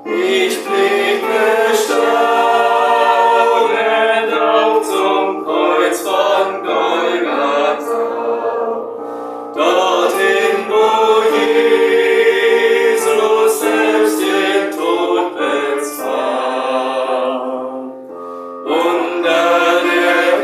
Ich blicke staunend auf zum Kreuz von Golgatha, dorthin, wo Jesus selbst den Tod bezwang. Unter der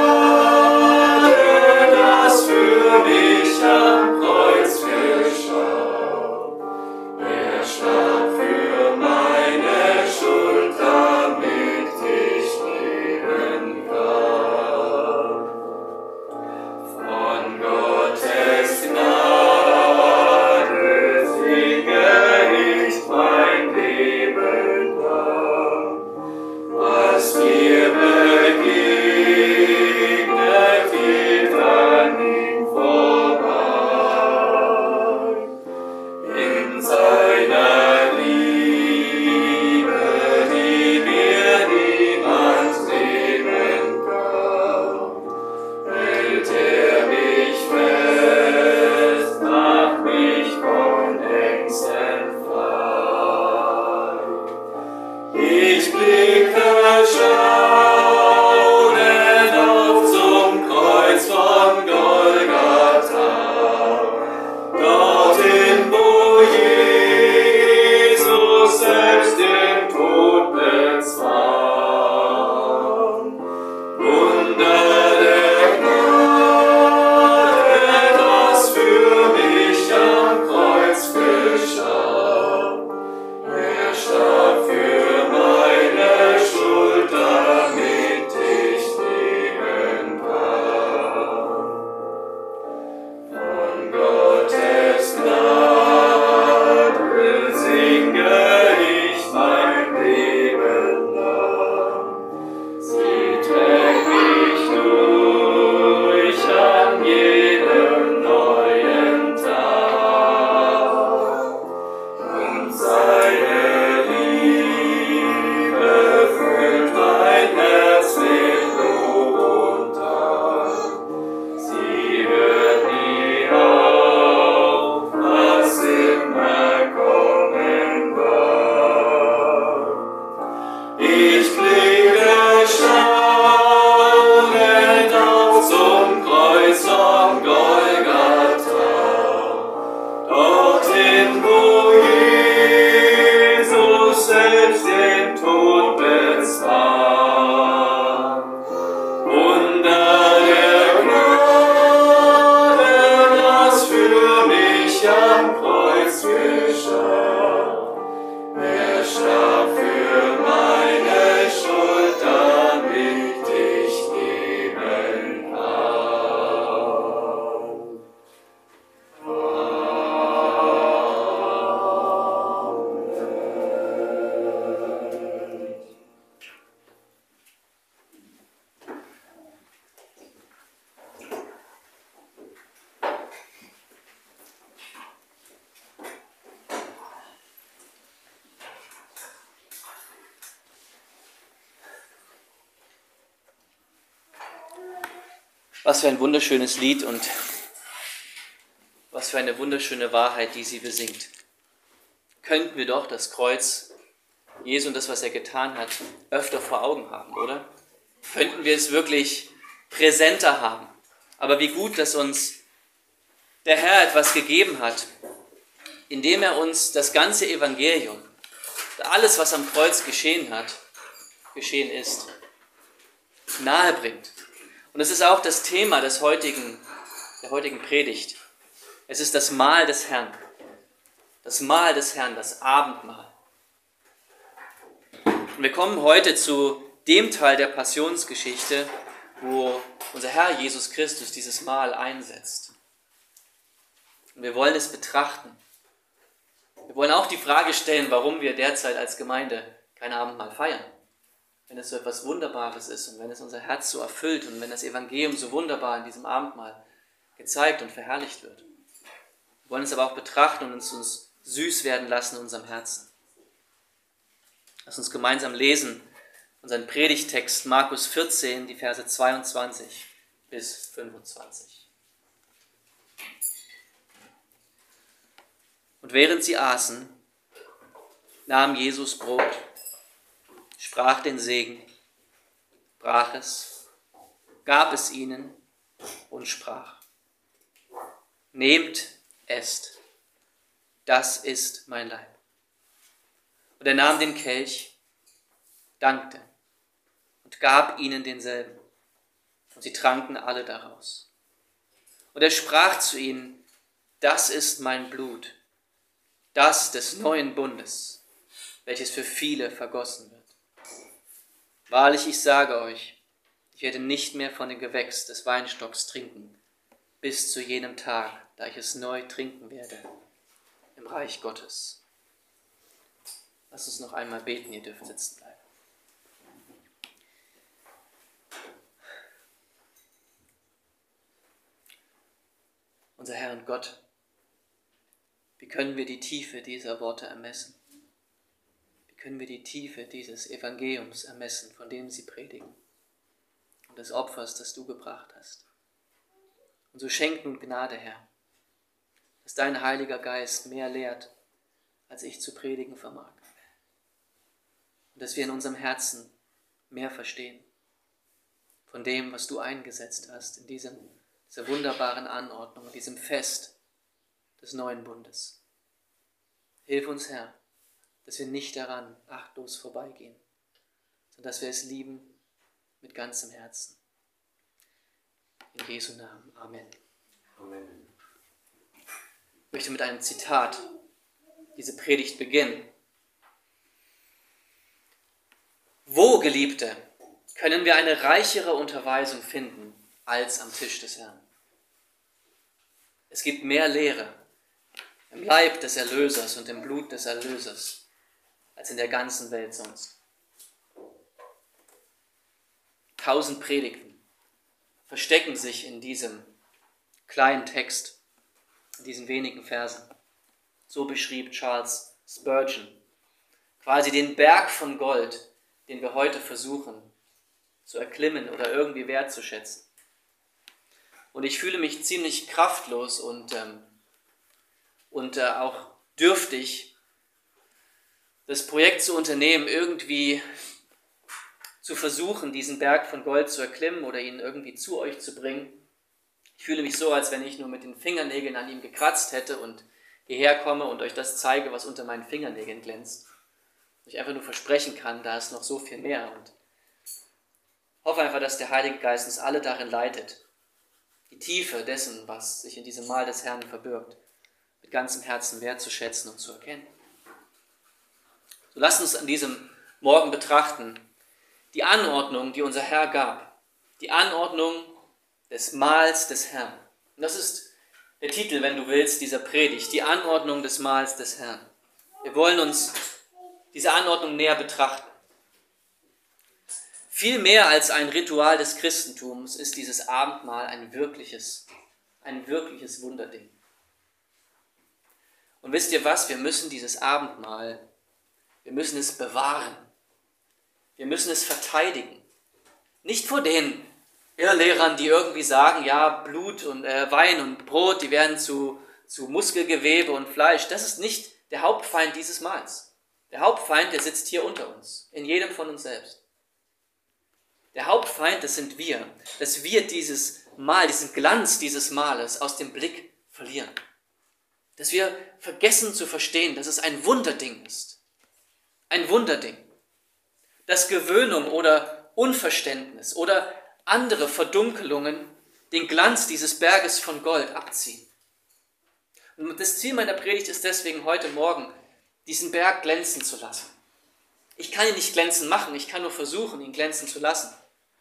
Gnade, das für mich am Kreuz geschah. Er starb für meine Schuld, damit ich leben kann. Von Gottes Gnade singe ich mein Leben lang. Was mir begegnet, geht an ihm vorbei. In seiner Liebe, die mir niemand nehmen kann, hält mich fest, macht mich von Ängsten frei. Ich blicke staunend auf zum Kreuz von Golgatha, dorthin, wo Jesus selbst den Tod bezwang. Wunder der Gnade, das für mich am Kreuz geschah. Er starb für meine Schuld, damit ich leben kann. Von Gottes Gnade singe ich mein Leben lang. Sie trägt mich durch an jedem neuen Tag. Und seine Liebe füllt mein Herz mit Lob und Dank. Sie hört nie auf, was immer kommen mag. Ich blicke staunend auf zum Kreuz von Golgatha, dorthin, wo Jesus selbst den Tod bezwang. Wunder der Gnade, das für mich am Kreuz geschah. Er starb für meine Schuld, damit ich leben kann. Was für ein wunderschönes Lied und was für eine wunderschöne Wahrheit, die sie besingt. Könnten wir doch das Kreuz Jesu und das, was er getan hat, öfter vor Augen haben, oder? Könnten wir es wirklich präsenter haben. Aber wie gut, dass uns der Herr etwas gegeben hat, indem er uns das ganze Evangelium, alles, was am Kreuz geschehen ist, nahe bringt. Und es ist auch das Thema der heutigen Predigt. Es ist das Mahl des Herrn. Das Mahl des Herrn, das Abendmahl. Und wir kommen heute zu dem Teil der Passionsgeschichte, wo unser Herr Jesus Christus dieses Mahl einsetzt. Und wir wollen es betrachten. Wir wollen auch die Frage stellen, warum wir derzeit als Gemeinde kein Abendmahl feiern. Wenn es so etwas Wunderbares ist und wenn es unser Herz so erfüllt und wenn das Evangelium so wunderbar in diesem Abendmahl gezeigt und verherrlicht wird. Wir wollen es aber auch betrachten und uns süß werden lassen in unserem Herzen. Lass uns gemeinsam lesen unseren Predigttext Markus 14, die Verse 22 bis 25. Und während sie aßen, nahm Jesus Brot, sprach den Segen, brach es, gab es ihnen und sprach: Nehmt, esst, das ist mein Leib. Und er nahm den Kelch, dankte und gab ihnen denselben. Und sie tranken alle daraus. Und er sprach zu ihnen: Das ist mein Blut, das des neuen Bundes, welches für viele vergossen wird. Wahrlich, ich sage euch, ich werde nicht mehr von dem Gewächs des Weinstocks trinken, bis zu jenem Tag, da ich es neu trinken werde im Reich Gottes. Lasst uns noch einmal beten, ihr dürft sitzen bleiben. Unser Herr und Gott, wie können wir die Tiefe dieser Worte ermessen? Wie können wir die Tiefe dieses Evangeliums ermessen, von dem sie predigen, und des Opfers, das du gebracht hast? Und so schenk nun Gnade, Herr, dass dein Heiliger Geist mehr lehrt, als ich zu predigen vermag. Und dass wir in unserem Herzen mehr verstehen von dem, was du eingesetzt hast in dieser wunderbaren Anordnung, in diesem Fest des neuen Bundes. Hilf uns, Herr, dass wir nicht daran achtlos vorbeigehen, sondern dass wir es lieben mit ganzem Herzen. In Jesu Namen. Amen. Amen. Ich möchte mit einem Zitat diese Predigt beginnen. Wo, Geliebte, können wir eine reichere Unterweisung finden als am Tisch des Herrn? Es gibt mehr Lehre im Leib des Erlösers und im Blut des Erlösers als in der ganzen Welt sonst. 1000 Predigten verstecken sich in diesem kleinen Text, in diesen wenigen Versen. So beschrieb Charles Spurgeon quasi den Berg von Gold, den wir heute versuchen zu erklimmen oder irgendwie wertzuschätzen. Und ich fühle mich ziemlich kraftlos und auch dürftig, das Projekt zu unternehmen, irgendwie zu versuchen, diesen Berg von Gold zu erklimmen oder ihn irgendwie zu euch zu bringen. Ich fühle mich so, als wenn ich nur mit den Fingernägeln an ihm gekratzt hätte und hierher komme und euch das zeige, was unter meinen Fingernägeln glänzt. Ich einfach nur versprechen kann, da ist noch so viel mehr, und hoffe einfach, dass der Heilige Geist uns alle darin leitet, die Tiefe dessen, was sich in diesem Mahl des Herrn verbirgt, mit ganzem Herzen wertzuschätzen und zu erkennen. So lasst uns an diesem Morgen betrachten die Anordnung, die unser Herr gab, die Anordnung des Mahls des Herrn. Und das ist der Titel, wenn du willst, dieser Predigt, die Anordnung des Mahls des Herrn. Wir wollen uns diese Anordnung näher betrachten. Viel mehr als ein Ritual des Christentums ist dieses Abendmahl ein wirkliches Wunderding. Und wisst ihr was? Wir müssen dieses Abendmahl, wir müssen es bewahren. Wir müssen es verteidigen. Nicht vor den Irrlehrern, die irgendwie sagen, ja, Blut und Wein und Brot, die werden zu Muskelgewebe und Fleisch. Das ist nicht der Hauptfeind dieses Mahls. Der Hauptfeind, der sitzt hier unter uns, in jedem von uns selbst. Der Hauptfeind, das sind wir, dass wir dieses Mahl, diesen Glanz dieses Mahles aus dem Blick verlieren. Dass wir vergessen zu verstehen, dass es ein Wunderding ist. Ein Wunderding. Dass Gewöhnung oder Unverständnis oder andere Verdunkelungen den Glanz dieses Berges von Gold abziehen. Und das Ziel meiner Predigt ist deswegen heute Morgen, diesen Berg glänzen zu lassen. Ich kann ihn nicht glänzen machen, ich kann nur versuchen, ihn glänzen zu lassen.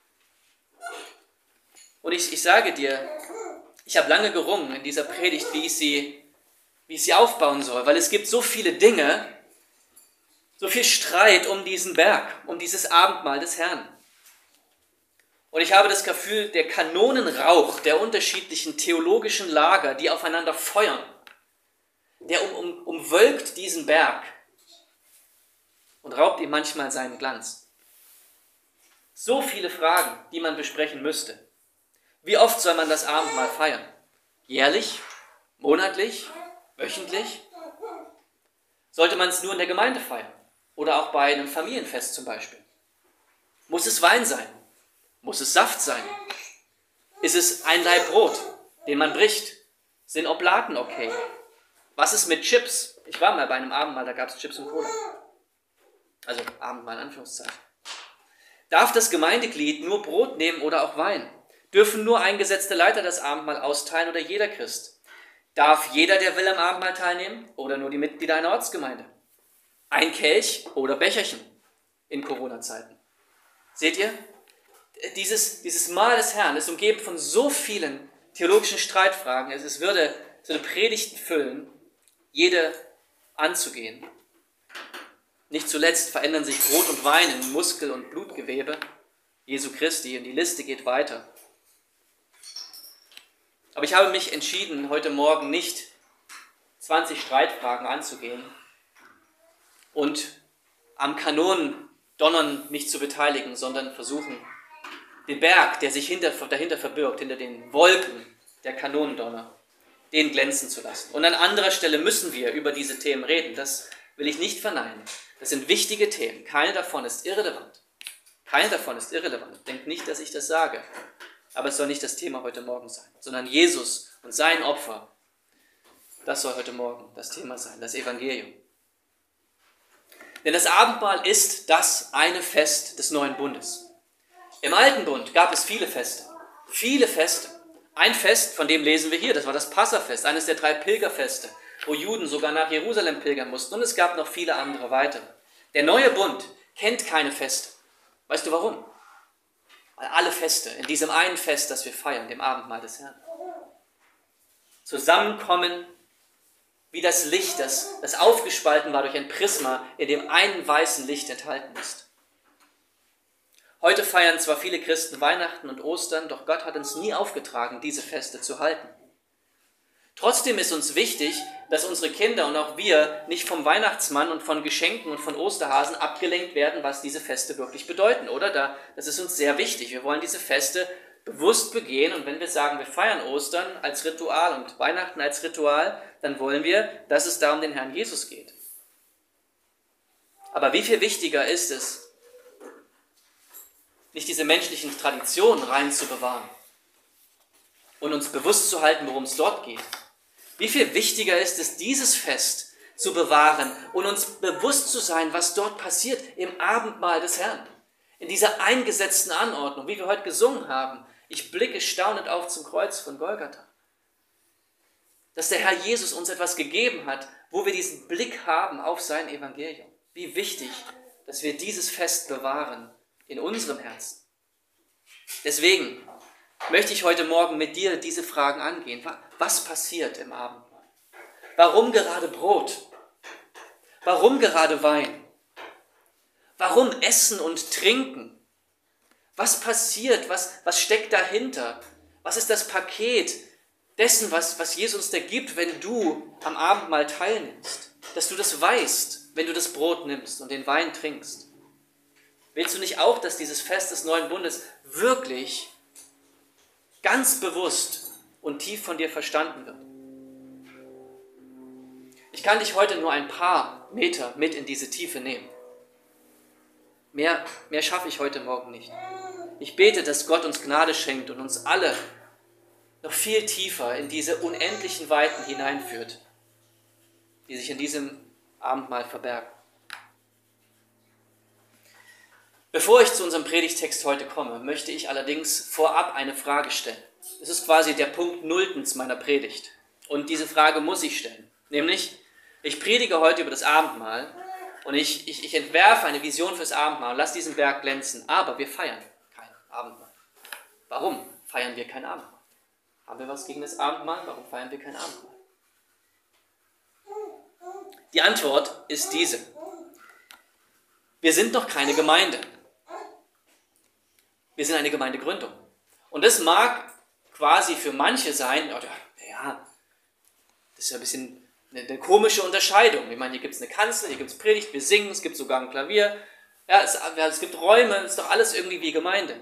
Und ich sage dir, ich habe lange gerungen in dieser Predigt, wie ich sie aufbauen soll, weil es gibt so viele Dinge, so viel Streit um diesen Berg, um dieses Abendmahl des Herrn. Und ich habe das Gefühl, der Kanonenrauch der unterschiedlichen theologischen Lager, die aufeinander feuern, der umwölkt diesen Berg und raubt ihm manchmal seinen Glanz. So viele Fragen, die man besprechen müsste. Wie oft soll man das Abendmahl feiern? Jährlich? Monatlich? Wöchentlich? Sollte man es nur in der Gemeinde feiern? Oder auch bei einem Familienfest zum Beispiel. Muss es Wein sein? Muss es Saft sein? Ist es ein Laib Brot, den man bricht? Sind Oblaten okay? Was ist mit Chips? Ich war mal bei einem Abendmahl, da gab es Chips und Cola. Also Abendmahl in Anführungszeichen. Darf das Gemeindeglied nur Brot nehmen oder auch Wein? Dürfen nur eingesetzte Leiter das Abendmahl austeilen oder jeder Christ? Darf jeder, der will, am Abendmahl teilnehmen oder nur die Mitglieder einer Ortsgemeinde? Ein Kelch oder Becherchen in Corona-Zeiten. Seht ihr? Dieses Mahl des Herrn ist umgeben von so vielen theologischen Streitfragen. Es würde so eine Predigten füllen, jede anzugehen. Nicht zuletzt verändern sich Brot und Wein in Muskel- und Blutgewebe Jesu Christi und die Liste geht weiter. Aber ich habe mich entschieden, heute Morgen nicht 20 Streitfragen anzugehen und am Kanonendonnern mich zu beteiligen, sondern versuchen, den Berg, der sich dahinter verbirgt, hinter den Wolken der Kanonendonner, den glänzen zu lassen. Und an anderer Stelle müssen wir über diese Themen reden. Das will ich nicht verneinen. Das sind wichtige Themen. Keine davon ist irrelevant. Keine davon ist irrelevant. Denkt nicht, dass ich das sage. Aber es soll nicht das Thema heute Morgen sein, sondern Jesus und sein Opfer. Das soll heute Morgen das Thema sein, das Evangelium. Denn das Abendmahl ist das eine Fest des neuen Bundes. Im Alten Bund gab es viele Feste. Viele Feste. Ein Fest, von dem lesen wir hier, das war das Passafest, eines der 3 Pilgerfeste, wo Juden sogar nach Jerusalem pilgern mussten. Und es gab noch viele andere weitere. Der neue Bund kennt keine Feste. Weißt du warum? Weil alle Feste in diesem einen Fest, das wir feiern, dem Abendmahl des Herrn, zusammenkommen wie das Licht, das aufgespalten war durch ein Prisma, in dem ein weißen Licht enthalten ist. Heute feiern zwar viele Christen Weihnachten und Ostern, doch Gott hat uns nie aufgetragen, diese Feste zu halten. Trotzdem ist uns wichtig, dass unsere Kinder und auch wir nicht vom Weihnachtsmann und von Geschenken und von Osterhasen abgelenkt werden, was diese Feste wirklich bedeuten, oder? Das ist uns sehr wichtig. Wir wollen diese Feste bewusst begehen und wenn wir sagen, wir feiern Ostern als Ritual und Weihnachten als Ritual, dann wollen wir, dass es da um den Herrn Jesus geht. Aber wie viel wichtiger ist es, nicht diese menschlichen Traditionen rein zu bewahren und uns bewusst zu halten, worum es dort geht. Wie viel wichtiger ist es, dieses Fest zu bewahren und uns bewusst zu sein, was dort passiert im Abendmahl des Herrn. In dieser eingesetzten Anordnung, wie wir heute gesungen haben. Ich blicke staunend auf zum Kreuz von Golgatha. Dass der Herr Jesus uns etwas gegeben hat, wo wir diesen Blick haben auf sein Evangelium. Wie wichtig, dass wir dieses Fest bewahren in unserem Herzen. Deswegen möchte ich heute Morgen mit dir diese Fragen angehen. Was passiert im Abendmahl? Warum gerade Brot? Warum gerade Wein? Warum Essen und Trinken? Was passiert? Was steckt dahinter? Was ist das Paket dessen, was Jesus dir gibt, wenn du am Abendmahl teilnimmst? Dass du das weißt, wenn du das Brot nimmst und den Wein trinkst. Willst du nicht auch, dass dieses Fest des neuen Bundes wirklich ganz bewusst und tief von dir verstanden wird? Ich kann dich heute nur ein paar Meter mit in diese Tiefe nehmen. Mehr schaffe ich heute Morgen nicht. Ich bete, dass Gott uns Gnade schenkt und uns alle noch viel tiefer in diese unendlichen Weiten hineinführt, die sich in diesem Abendmahl verbergen. Bevor ich zu unserem Predigtext heute komme, möchte ich allerdings vorab eine Frage stellen. Es ist quasi der Punkt Nulltens meiner Predigt. Und diese Frage muss ich stellen. Nämlich, ich predige heute über das Abendmahl und ich entwerfe eine Vision fürs Abendmahl und lasse diesen Berg glänzen. Aber wir feiern kein Abendmahl. Warum feiern wir kein Abendmahl? Haben wir was gegen das Abendmahl? Warum feiern wir kein Abendmahl? Die Antwort ist diese. Wir sind noch keine Gemeinde. Wir sind eine Gemeindegründung. Und das mag quasi für manche sein, ja, das ist ja ein bisschen eine komische Unterscheidung. Ich meine, hier gibt es eine Kanzel, hier gibt es Predigt, wir singen, es gibt sogar ein Klavier, ja, es gibt Räume, es ist doch alles irgendwie wie Gemeinde.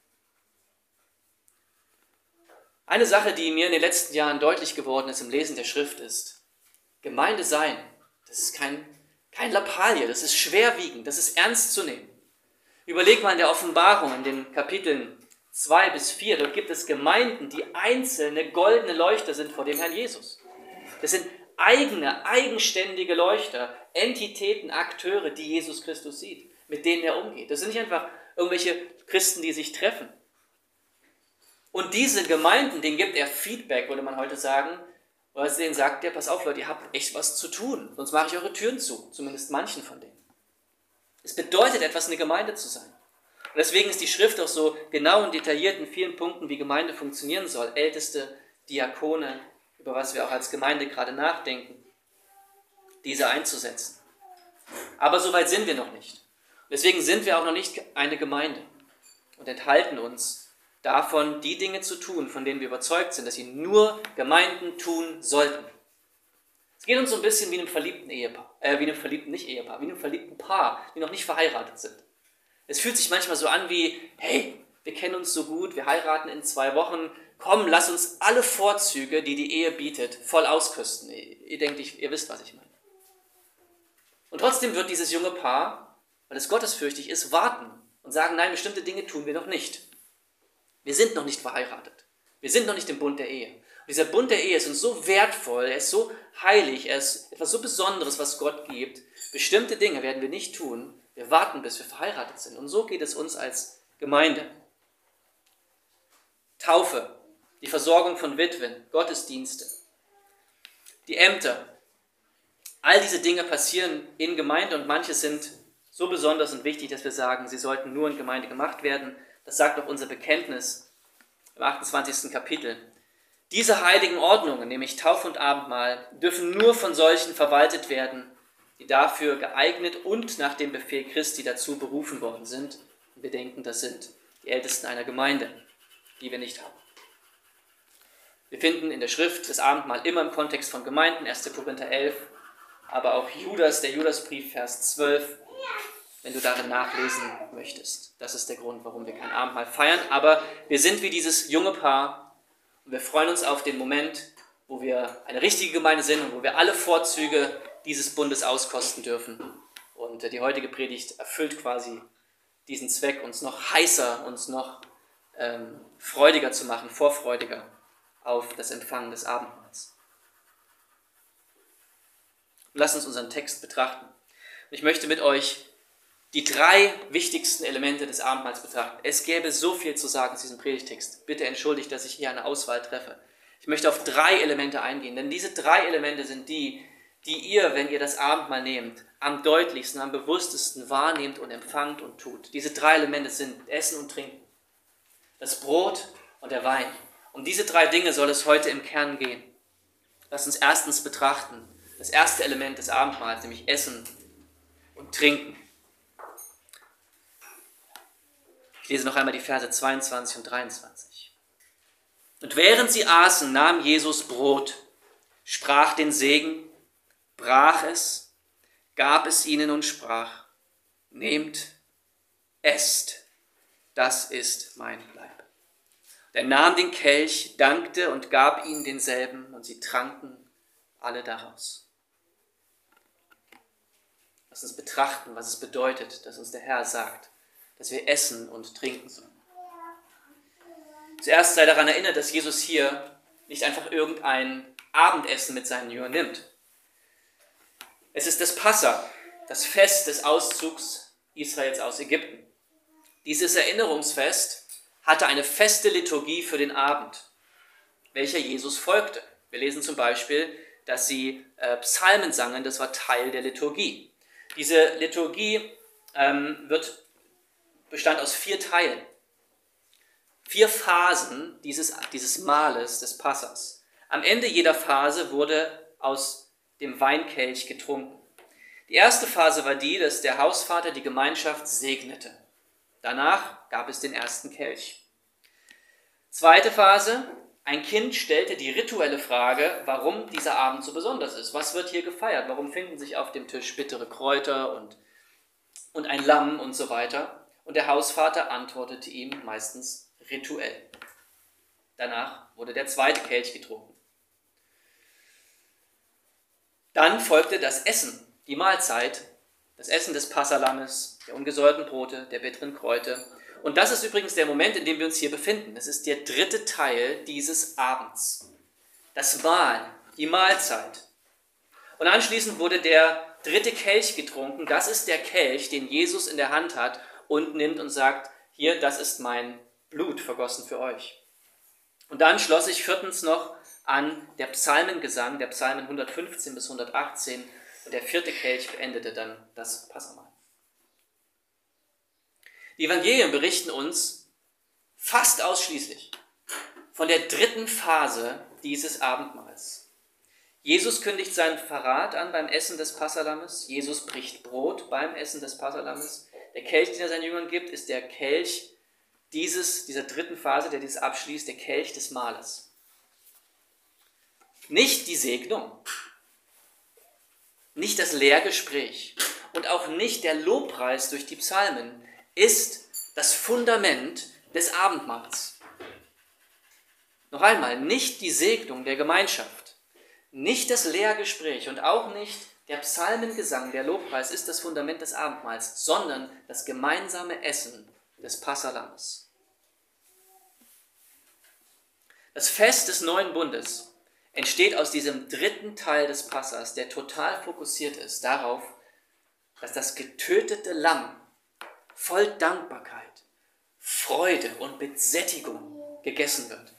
Eine Sache, die mir in den letzten Jahren deutlich geworden ist im Lesen der Schrift ist, Gemeinde sein, das ist kein Kein Lappalie, das ist schwerwiegend, das ist ernst zu nehmen. Überleg mal in der Offenbarung, in den Kapiteln 2 bis 4, dort gibt es Gemeinden, die einzelne goldene Leuchter sind vor dem Herrn Jesus. Das sind eigene, eigenständige Leuchter, Entitäten, Akteure, die Jesus Christus sieht, mit denen er umgeht. Das sind nicht einfach irgendwelche Christen, die sich treffen. Und diese Gemeinden, denen gibt er Feedback, würde man heute sagen, weil denen sagt er, pass auf Leute, ihr habt echt was zu tun, sonst mache ich eure Türen zu, zumindest manchen von denen. Es bedeutet etwas, eine Gemeinde zu sein. Und deswegen ist die Schrift auch so genau und detailliert in vielen Punkten, wie Gemeinde funktionieren soll. Älteste, Diakone, über was wir auch als Gemeinde gerade nachdenken, diese einzusetzen. Aber so weit sind wir noch nicht. Deswegen sind wir auch noch nicht eine Gemeinde und enthalten uns davon, die Dinge zu tun, von denen wir überzeugt sind, dass sie nur Gemeinden tun sollten. Es geht uns so ein bisschen wie einem verliebten Ehepaar, wie einem verliebten Paar, die noch nicht verheiratet sind. Es fühlt sich manchmal so an wie, hey, wir kennen uns so gut, wir heiraten in 2 Wochen, komm, lass uns alle Vorzüge, die die Ehe bietet, voll auskosten. Ihr denkt, ihr wisst, was ich meine. Und trotzdem wird dieses junge Paar, weil es gottesfürchtig ist, warten und sagen, nein, bestimmte Dinge tun wir noch nicht. Wir sind noch nicht verheiratet. Wir sind noch nicht im Bund der Ehe. Und dieser Bund der Ehe ist uns so wertvoll, er ist so heilig, er ist etwas so Besonderes, was Gott gibt. Bestimmte Dinge werden wir nicht tun. Wir warten, bis wir verheiratet sind. Und so geht es uns als Gemeinde. Taufe, die Versorgung von Witwen, Gottesdienste, die Ämter. All diese Dinge passieren in Gemeinde und manche sind so besonders und wichtig, dass wir sagen, sie sollten nur in Gemeinde gemacht werden. Das sagt auch unser Bekenntnis im 28. Kapitel. Diese heiligen Ordnungen, nämlich Taufe und Abendmahl, dürfen nur von solchen verwaltet werden, die dafür geeignet und nach dem Befehl Christi dazu berufen worden sind. Und wir denken, das sind die Ältesten einer Gemeinde, die wir nicht haben. Wir finden in der Schrift das Abendmahl immer im Kontext von Gemeinden, 1. Korinther 11, aber auch der Judasbrief, Vers 12, wenn du darin nachlesen möchtest. Das ist der Grund, warum wir kein Abendmahl feiern. Aber wir sind wie dieses junge Paar und wir freuen uns auf den Moment, wo wir eine richtige Gemeinde sind und wo wir alle Vorzüge dieses Bundes auskosten dürfen. Und die heutige Predigt erfüllt quasi diesen Zweck, uns noch heißer, uns noch freudiger zu machen, vorfreudiger auf das Empfangen des Abendmahls. Lasst uns unseren Text betrachten. Ich möchte mit euch die 3 wichtigsten Elemente des Abendmahls betrachten. Es gäbe so viel zu sagen zu diesem Predigtext. Bitte entschuldigt, dass ich hier eine Auswahl treffe. Ich möchte auf 3 Elemente eingehen, denn diese 3 Elemente sind die ihr, wenn ihr das Abendmahl nehmt, am deutlichsten, am bewusstesten wahrnehmt und empfangt und tut. Diese 3 Elemente sind Essen und Trinken, das Brot und der Wein. Um diese 3 Dinge soll es heute im Kern gehen. Lasst uns erstens betrachten, das erste Element des Abendmahls, nämlich Essen und Trinken. Ich lese noch einmal die Verse 22 und 23. Und während sie aßen, nahm Jesus Brot, sprach den Segen, brach es, gab es ihnen und sprach, nehmt, esst, das ist mein Leib. Er nahm den Kelch, dankte und gab ihnen denselben, und sie tranken alle daraus. Lass uns betrachten, was es bedeutet, dass uns der Herr sagt, dass wir essen und trinken sollen. Zuerst sei daran erinnert, dass Jesus hier nicht einfach irgendein Abendessen mit seinen Jüngern nimmt. Es ist das Passa, das Fest des Auszugs Israels aus Ägypten. Dieses Erinnerungsfest hatte eine feste Liturgie für den Abend, welcher Jesus folgte. Wir lesen zum Beispiel, dass sie Psalmen sangen, das war Teil der Liturgie. Diese Liturgie bestand aus 4 Teilen. 4 Phasen dieses Mahles, des Passas. Am Ende jeder Phase wurde aus dem Weinkelch getrunken. Die erste Phase war die, dass der Hausvater die Gemeinschaft segnete. Danach gab es den ersten Kelch. Zweite Phase, ein Kind stellte die rituelle Frage, warum dieser Abend so besonders ist. Was wird hier gefeiert? Warum finden sich auf dem Tisch bittere Kräuter und ein Lamm und so weiter? Und der Hausvater antwortete ihm meistens rituell. Danach wurde der zweite Kelch getrunken. Dann folgte das Essen, die Mahlzeit, das Essen des Passalammes, der ungesäuerten Brote, der bitteren Kräuter. Und das ist übrigens der Moment, in dem wir uns hier befinden. Es ist der dritte Teil dieses Abends. Das Mahl, die Mahlzeit. Und anschließend wurde der dritte Kelch getrunken. Das ist der Kelch, den Jesus in der Hand hat und nimmt und sagt, hier, das ist mein Blut vergossen für euch. Und dann schloss ich viertens noch an der Psalmengesang, der Psalmen 115 bis 118. Und der vierte Kelch beendete dann das Passamahl. Die Evangelien berichten uns fast ausschließlich von der dritten Phase dieses Abendmahls. Jesus kündigt seinen Verrat an beim Essen des Passalammes. Jesus bricht Brot beim Essen des Passalammes. Der Kelch, den er seinen Jüngern gibt, ist der Kelch dieser dritten Phase, der dieses abschließt, der Kelch des Mahles. Nicht die Segnung, nicht das Lehrgespräch und auch nicht der Lobpreis durch die Psalmen ist das Fundament des Abendmahls. Noch einmal, nicht die Segnung der Gemeinschaft, nicht das Lehrgespräch und auch nicht der Psalmengesang, der Lobpreis ist das Fundament des Abendmahls, sondern das gemeinsame Essen des Passalammes. Das Fest des neuen Bundes entsteht aus diesem dritten Teil des Passas, der total fokussiert ist darauf, dass das getötete Lamm voll Dankbarkeit, Freude und mit Sättigung gegessen wird.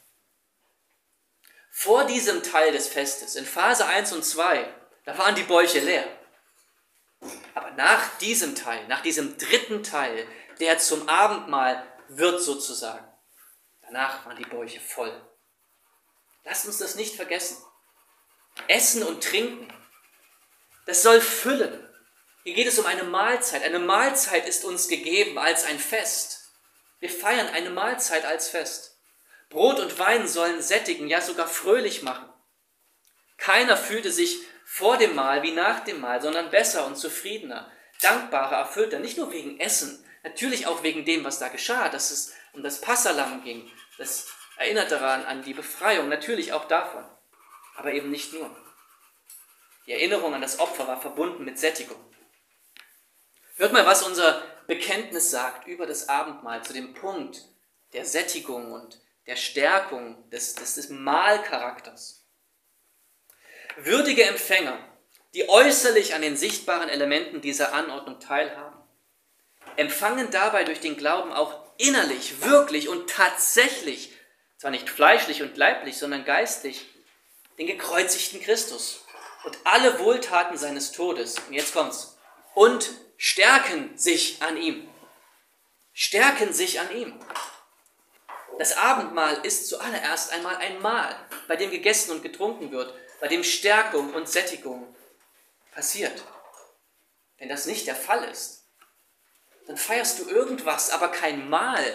Vor diesem Teil des Festes, in Phase 1 und 2, da waren die Bäuche leer. Aber nach diesem Teil, nach diesem dritten Teil, der zum Abendmahl wird sozusagen, danach waren die Bäuche voll. Lasst uns das nicht vergessen. Essen und Trinken, das soll füllen. Hier geht es um eine Mahlzeit. Eine Mahlzeit ist uns gegeben als ein Fest. Wir feiern eine Mahlzeit als Fest. Brot und Wein sollen sättigen, ja sogar fröhlich machen. Keiner fühlte sich vor dem Mahl wie nach dem Mahl, sondern besser und zufriedener, dankbarer, erfüllter. Nicht nur wegen Essen, natürlich auch wegen dem, was da geschah, dass es um das Passahlamm ging. Das erinnert daran an die Befreiung, natürlich auch davon, aber eben nicht nur. Die Erinnerung an das Opfer war verbunden mit Sättigung. Hört mal, was unser Bekenntnis sagt über das Abendmahl zu dem Punkt der Sättigung und der Stärkung des Mahlcharakters. Würdige Empfänger, die äußerlich an den sichtbaren Elementen dieser Anordnung teilhaben, empfangen dabei durch den Glauben auch innerlich, wirklich und tatsächlich, zwar nicht fleischlich und leiblich, sondern geistlich, den gekreuzigten Christus und alle Wohltaten seines Todes. Und jetzt kommt's. Und stärken sich an ihm. Stärken sich an ihm. Das Abendmahl ist zuallererst einmal ein Mahl, bei dem gegessen und getrunken wird, bei dem Stärkung und Sättigung passiert. Wenn das nicht der Fall ist, dann feierst du irgendwas, aber kein Mahl.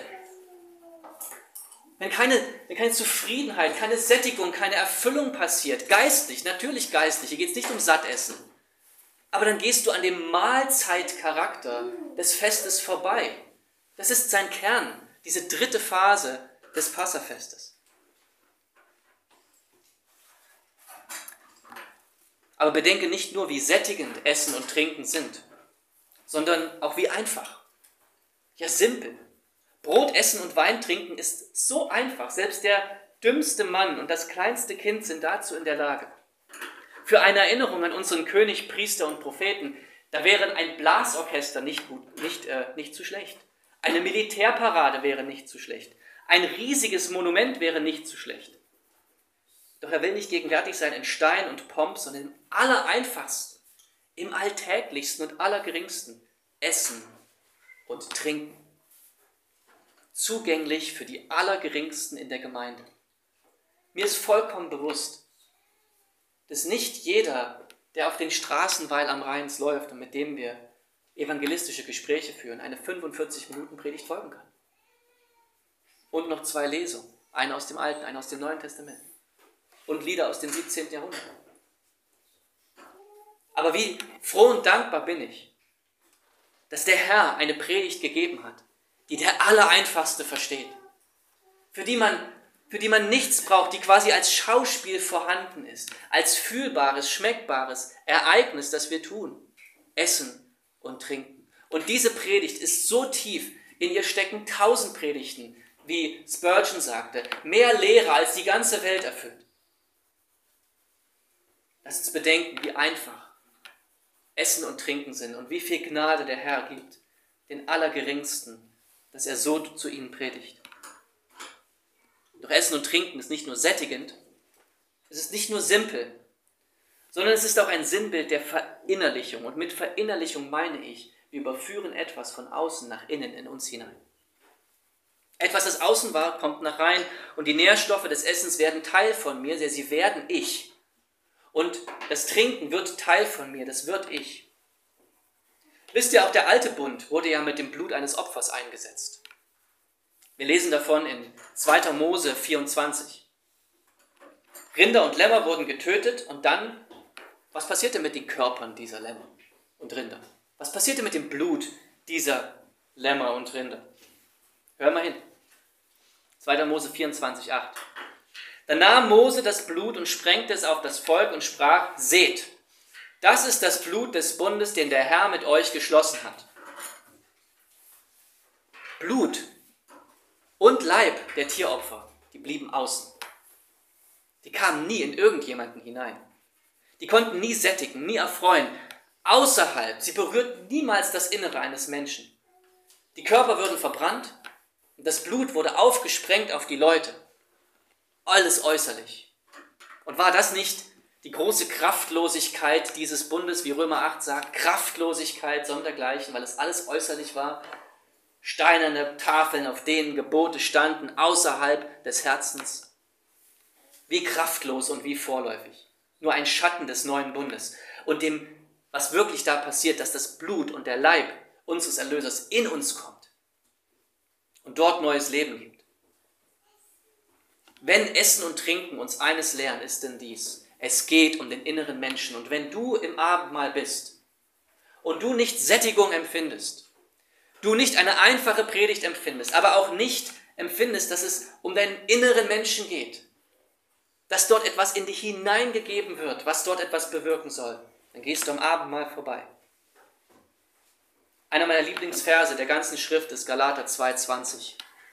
Wenn keine Zufriedenheit, keine Sättigung, keine Erfüllung passiert, geistlich, natürlich geistlich, hier geht es nicht um Sattessen, aber dann gehst du an dem Mahlzeitcharakter des Festes vorbei. Das ist sein Kern, diese dritte Phase des Passafestes. Aber bedenke nicht nur, wie sättigend Essen und Trinken sind, sondern auch wie einfach. Ja, simpel. Brot essen und Wein trinken ist so einfach. Selbst der dümmste Mann und das kleinste Kind sind dazu in der Lage. Für eine Erinnerung an unseren König, Priester und Propheten, da wäre ein Blasorchester nicht zu schlecht. Eine Militärparade wäre nicht zu schlecht. Ein riesiges Monument wäre nicht zu schlecht. Doch er will nicht gegenwärtig sein in Stein und Pomp, sondern im Allereinfachsten, im Alltäglichsten und Allergeringsten Essen und Trinken. Zugänglich für die Allergeringsten in der Gemeinde. Mir ist vollkommen bewusst, dass nicht jeder, der auf den Straßen Weil am Rhein läuft und mit dem wir evangelistische Gespräche führen, eine 45-Minuten-Predigt folgen kann. Und noch 2 Lesungen, eine aus dem Alten, eine aus dem Neuen Testament. Und Lieder aus dem 17. Jahrhundert. Aber wie froh und dankbar bin ich, dass der Herr eine Predigt gegeben hat, die der Allereinfachste versteht, für die man nichts braucht, die quasi als Schauspiel vorhanden ist, als fühlbares, schmeckbares Ereignis, das wir tun. essen und trinken. Und diese Predigt ist so tief, in ihr stecken 1000 Predigten, wie Spurgeon sagte, mehr Lehre als die ganze Welt erfüllt. Lass uns bedenken, wie einfach Essen und Trinken sind und wie viel Gnade der Herr gibt, den Allergeringsten, dass er so zu ihnen predigt. Doch Essen und Trinken ist nicht nur sättigend, es ist nicht nur simpel, sondern es ist auch ein Sinnbild der Verinnerlichung. Und mit Verinnerlichung meine ich, wir überführen etwas von außen nach innen in uns hinein. Etwas, das außen war, kommt nach rein und die Nährstoffe des Essens werden Teil von mir, sie werden ich. Und das Trinken wird Teil von mir, das wird ich. Wisst ihr, auch der alte Bund wurde ja mit dem Blut eines Opfers eingesetzt. Wir lesen davon in 2. Mose 24. Rinder und Lämmer wurden getötet und dann, was passierte mit den Körpern dieser Lämmer und Rinder? Was passierte mit dem Blut dieser Lämmer und Rinder? Hör mal hin. 2. Mose 24, 8. Dann nahm Mose das Blut und sprengte es auf das Volk und sprach, seht, das ist das Blut des Bundes, den der Herr mit euch geschlossen hat. Blut und Leib der Tieropfer, die blieben außen. Die kamen nie in irgendjemanden hinein. Die konnten nie sättigen, nie erfreuen. Außerhalb, sie berührten niemals das Innere eines Menschen. Die Körper würden verbrannt und das Blut wurde aufgesprengt auf die Leute. Alles äußerlich. Und war das nicht die große Kraftlosigkeit dieses Bundes, wie Römer 8 sagt, Kraftlosigkeit sondergleichen, weil es alles äußerlich war? Steinerne Tafeln, auf denen Gebote standen, außerhalb des Herzens. Wie kraftlos und wie vorläufig. Nur ein Schatten des neuen Bundes. Und dem, was wirklich da passiert, dass das Blut und der Leib unseres Erlösers in uns kommt und dort neues Leben gibt. Wenn Essen und Trinken uns eines lehren, ist denn dies: Es geht um den inneren Menschen. Und wenn du im Abendmahl bist und du nicht Sättigung empfindest, du nicht eine einfache Predigt empfindest, aber auch nicht empfindest, dass es um deinen inneren Menschen geht, dass dort etwas in dich hineingegeben wird, was dort etwas bewirken soll, dann gehst du am Abendmahl vorbei. Einer meiner Lieblingsverse der ganzen Schrift ist Galater 2,20.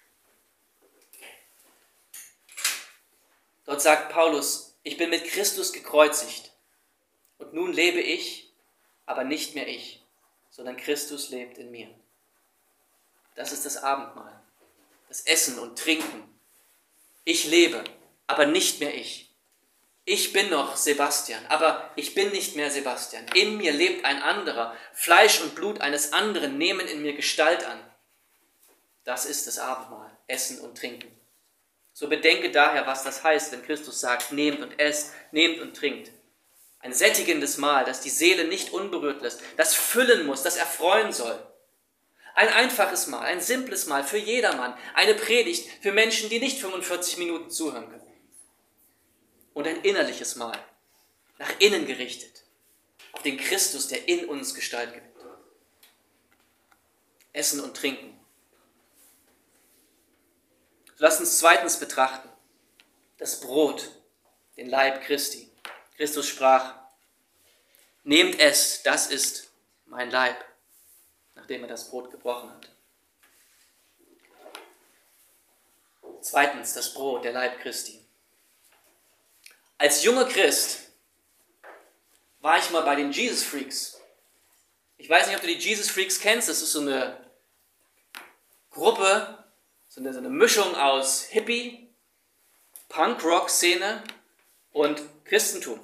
Dort sagt Paulus, ich bin mit Christus gekreuzigt und nun lebe ich, aber nicht mehr ich, sondern Christus lebt in mir. Das ist das Abendmahl, das Essen und Trinken. Ich lebe, aber nicht mehr ich. Ich bin noch Sebastian, aber ich bin nicht mehr Sebastian. In mir lebt ein anderer. Fleisch und Blut eines anderen nehmen in mir Gestalt an. Das ist das Abendmahl, Essen und Trinken. So bedenke daher, was das heißt, wenn Christus sagt, nehmt und esst, nehmt und trinkt. Ein sättigendes Mahl, das die Seele nicht unberührt lässt, das füllen muss, das erfreuen soll. Ein einfaches Mahl, ein simples Mahl für jedermann, eine Predigt für Menschen, die nicht 45 Minuten zuhören können. Und ein innerliches Mahl, nach innen gerichtet, auf den Christus, der in uns Gestalt gewinnt. Essen und Trinken. Lasst uns zweitens betrachten, das Brot, den Leib Christi. Christus sprach, nehmt es, das ist mein Leib, nachdem er das Brot gebrochen hat. Zweitens, das Brot, der Leib Christi. Als junger Christ war ich mal bei den Jesus Freaks. Ich weiß nicht, ob du die Jesus Freaks kennst. Das ist so eine Gruppe, so eine Mischung aus Hippie, Punk-Rock-Szene und Christentum.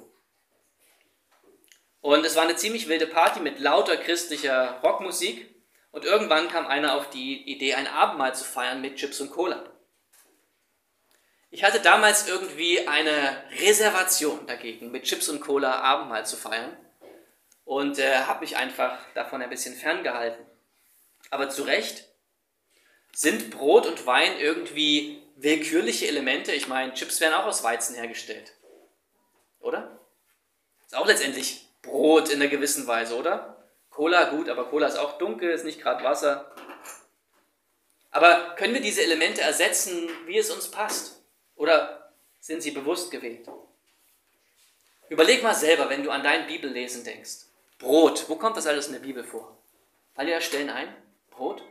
Und es war eine ziemlich wilde Party mit lauter christlicher Rockmusik. Und irgendwann kam einer auf die Idee, ein Abendmahl zu feiern mit Chips und Cola. Ich hatte damals irgendwie eine Reservation dagegen, mit Chips und Cola Abendmahl zu feiern und habe mich einfach davon ein bisschen ferngehalten. Aber zu Recht, sind Brot und Wein irgendwie willkürliche Elemente? Ich meine, Chips werden auch aus Weizen hergestellt, oder? Ist auch letztendlich Brot in einer gewissen Weise, oder? Cola, gut, aber Cola ist auch dunkel, ist nicht gerade Wasser. Aber können wir diese Elemente ersetzen, wie es uns passt? Oder sind sie bewusst gewählt? Überleg mal selber, wenn du an dein Bibellesen denkst. Brot. Wo kommt das alles in der Bibel vor? Fallen dir da Stellen ein? Brot?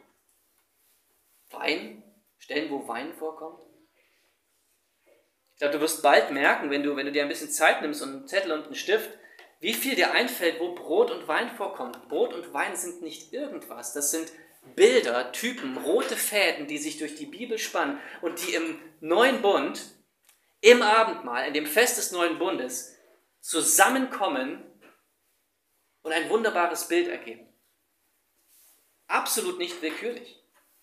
Wein? Stellen, wo Wein vorkommt? Ich glaube, du wirst bald merken, wenn du dir ein bisschen Zeit nimmst und einen Zettel und einen Stift, wie viel dir einfällt, wo Brot und Wein vorkommt. Brot und Wein sind nicht irgendwas. Das sind Bilder, Typen, rote Fäden, die sich durch die Bibel spannen und die im neuen Bund, im Abendmahl, in dem Fest des neuen Bundes, zusammenkommen und ein wunderbares Bild ergeben. Absolut nicht willkürlich.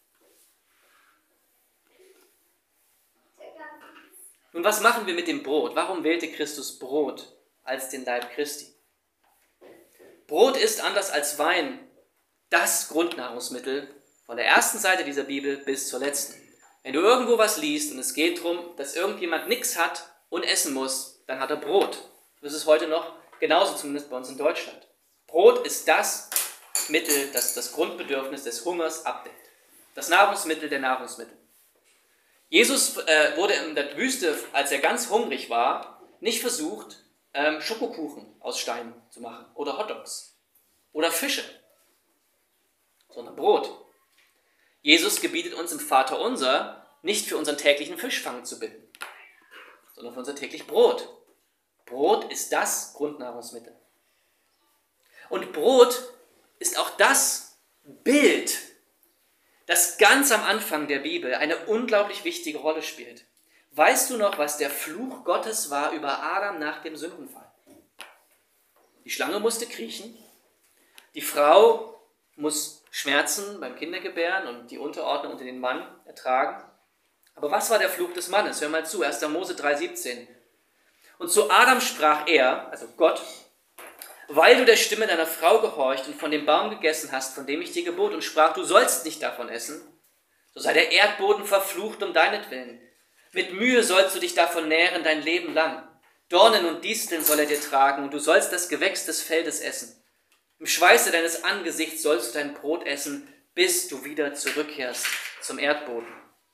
Nun, was machen wir mit dem Brot? Warum wählte Christus Brot als den Leib Christi? Brot ist, anders als Wein, das Grundnahrungsmittel von der ersten Seite dieser Bibel bis zur letzten. Wenn du irgendwo was liest und es geht darum, dass irgendjemand nichts hat und essen muss, dann hat er Brot. Das ist heute noch genauso, zumindest bei uns in Deutschland. Brot ist das Mittel, das das Grundbedürfnis des Hungers abdeckt. Das Nahrungsmittel der Nahrungsmittel. Jesus wurde in der Wüste, als er ganz hungrig war, nicht versucht, Schokokuchen aus Steinen zu machen oder Hotdogs oder Fische, sondern Brot. Jesus gebietet uns im Vaterunser, nicht für unseren täglichen Fischfang zu bitten, sondern für unser täglich Brot. Brot ist das Grundnahrungsmittel. Und Brot ist auch das Bild, das ganz am Anfang der Bibel eine unglaublich wichtige Rolle spielt. Weißt du noch, was der Fluch Gottes war über Adam nach dem Sündenfall? Die Schlange musste kriechen, die Frau muss Schmerzen beim Kindergebären und die Unterordnung unter den Mann ertragen. Aber was war der Fluch des Mannes? Hör mal zu, 1. Mose 3,17. Und zu Adam sprach er, also Gott, weil du der Stimme deiner Frau gehorcht und von dem Baum gegessen hast, von dem ich dir gebot und sprach, du sollst nicht davon essen, so sei der Erdboden verflucht um deinetwillen. Mit Mühe sollst du dich davon nähren dein Leben lang. Dornen und Disteln soll er dir tragen und du sollst das Gewächs des Feldes essen. Im Schweiße deines Angesichts sollst du dein Brot essen, bis du wieder zurückkehrst zum Erdboden.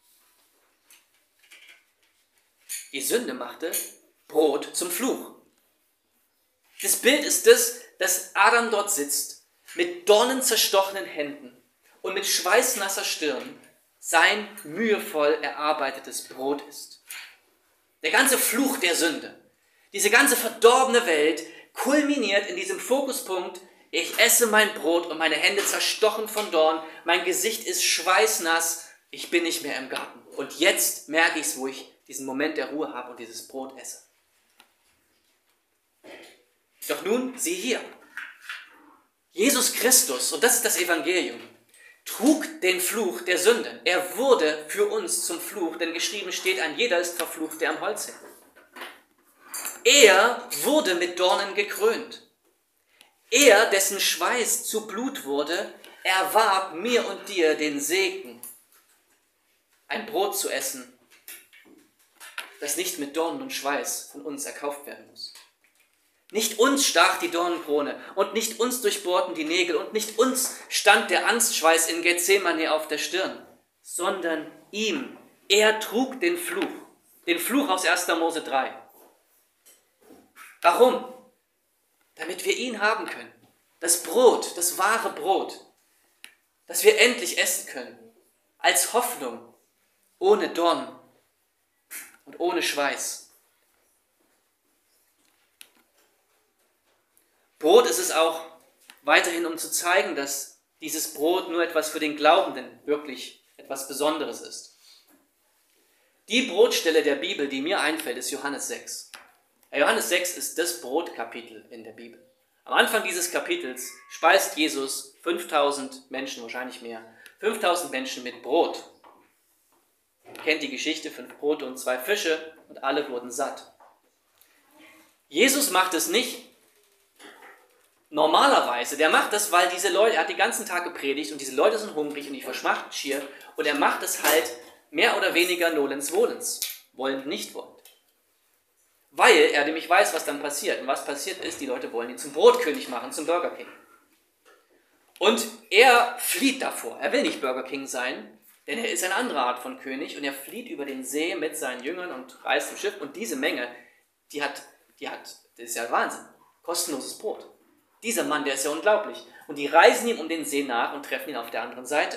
Die Sünde machte Brot zum Fluch. Das Bild ist das, dass Adam dort sitzt, mit dornenzerstochenen Händen und mit schweißnasser Stirn sein mühevoll erarbeitetes Brot ist. Der ganze Fluch der Sünde, diese ganze verdorbene Welt kulminiert in diesem Fokuspunkt: Ich esse mein Brot und meine Hände zerstochen von Dorn, mein Gesicht ist schweißnass, ich bin nicht mehr im Garten. Und jetzt merke ich es, wo ich diesen Moment der Ruhe habe und dieses Brot esse. Doch nun, sieh hier, Jesus Christus, und das ist das Evangelium, trug den Fluch der Sünde. Er wurde für uns zum Fluch, denn geschrieben steht, ein jeder ist verflucht, der am Holz hängt. Er wurde mit Dornen gekrönt. Er, dessen Schweiß zu Blut wurde, erwarb mir und dir den Segen, ein Brot zu essen, das nicht mit Dornen und Schweiß von uns erkauft werden muss. Nicht uns stach die Dornenkrone und nicht uns durchbohrten die Nägel und nicht uns stand der Angstschweiß in Gethsemane auf der Stirn, sondern ihm. Er trug den Fluch aus 1. Mose 3. Warum? Damit wir ihn haben können. Das Brot, das wahre Brot, das wir endlich essen können, als Hoffnung, ohne Dornen und ohne Schweiß. Brot ist es auch weiterhin, um zu zeigen, dass dieses Brot nur etwas für den Glaubenden wirklich etwas Besonderes ist. Die Brotstelle der Bibel, die mir einfällt, ist Johannes 6. Johannes 6 ist das Brotkapitel in der Bibel. Am Anfang dieses Kapitels speist Jesus 5000 Menschen, wahrscheinlich mehr, 5000 Menschen mit Brot. Ihr kennt die Geschichte, 5 Brote und 2 Fische und alle wurden satt. Jesus macht es nicht normalerweise, der macht das, weil diese Leute, er hat den ganzen Tag gepredigt und diese Leute sind hungrig und die verschmachten schier und er macht es halt mehr oder weniger nolens volens, wollend nicht wollend. Weil er nämlich weiß, was dann passiert. Und was passiert ist, die Leute wollen ihn zum Brotkönig machen, zum Burger King. Und er flieht davor. Er will nicht Burger King sein, denn er ist eine andere Art von König und er flieht über den See mit seinen Jüngern und reist im Schiff. Und diese Menge, das ist ja Wahnsinn. Kostenloses Brot. Dieser Mann, der ist ja unglaublich. Und die reisen ihm um den See nach und treffen ihn auf der anderen Seite.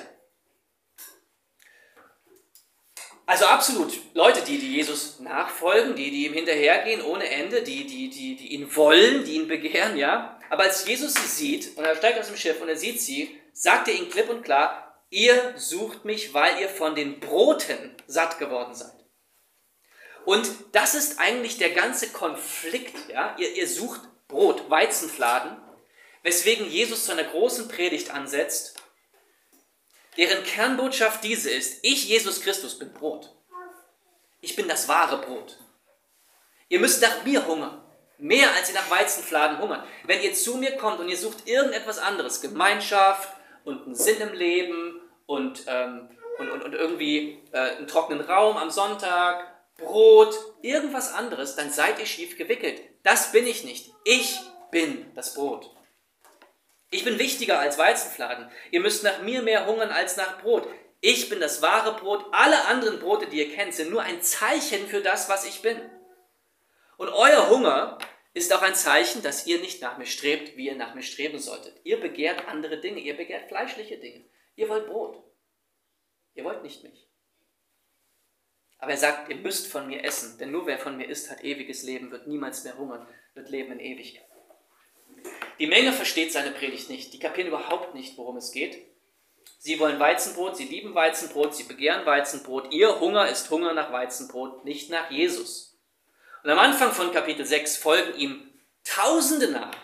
Also absolut Leute, die Jesus nachfolgen, die ihm hinterhergehen ohne Ende, die ihn wollen, die ihn begehren, ja. Aber als Jesus sie sieht und er steigt aus dem Schiff und er sieht sie, sagt er ihnen klipp und klar, ihr sucht mich, weil ihr von den Broten satt geworden seid. Und das ist eigentlich der ganze Konflikt, ja. Ihr sucht Brot, Weizenfladen, weswegen Jesus zu einer großen Predigt ansetzt, deren Kernbotschaft diese ist: Ich, Jesus Christus, bin Brot. Ich bin das wahre Brot. Ihr müsst nach mir hungern, mehr als ihr nach Weizenfladen hungern. Wenn ihr zu mir kommt und ihr sucht irgendetwas anderes, Gemeinschaft und einen Sinn im Leben und irgendwie einen trockenen Raum am Sonntag, Brot, irgendwas anderes, dann seid ihr schief gewickelt. Das bin ich nicht. Ich bin das Brot. Ich bin wichtiger als Weizenfladen. Ihr müsst nach mir mehr hungern als nach Brot. Ich bin das wahre Brot. Alle anderen Brote, die ihr kennt, sind nur ein Zeichen für das, was ich bin. Und euer Hunger ist auch ein Zeichen, dass ihr nicht nach mir strebt, wie ihr nach mir streben solltet. Ihr begehrt andere Dinge. Ihr begehrt fleischliche Dinge. Ihr wollt Brot. Ihr wollt nicht mich. Aber er sagt, ihr müsst von mir essen. Denn nur wer von mir isst, hat ewiges Leben, wird niemals mehr hungern, wird leben in Ewigkeit. Die Menge versteht seine Predigt nicht. Die kapieren überhaupt nicht, worum es geht. Sie wollen Weizenbrot, sie lieben Weizenbrot, sie begehren Weizenbrot. Ihr Hunger ist Hunger nach Weizenbrot, nicht nach Jesus. Und am Anfang von Kapitel 6 folgen ihm Tausende nach.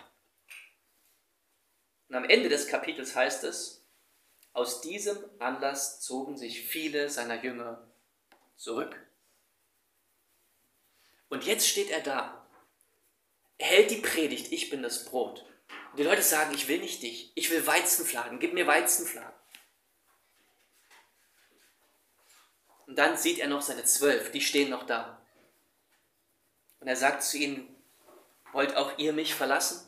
Und am Ende des Kapitels heißt es, aus diesem Anlass zogen sich viele seiner Jünger zurück. Und jetzt steht er da. Er hält die Predigt, ich bin das Brot. Und die Leute sagen, ich will nicht dich, ich will Weizenfladen, gib mir Weizenfladen. Und dann sieht er noch seine 12, die stehen noch da. Und er sagt zu ihnen, wollt auch ihr mich verlassen?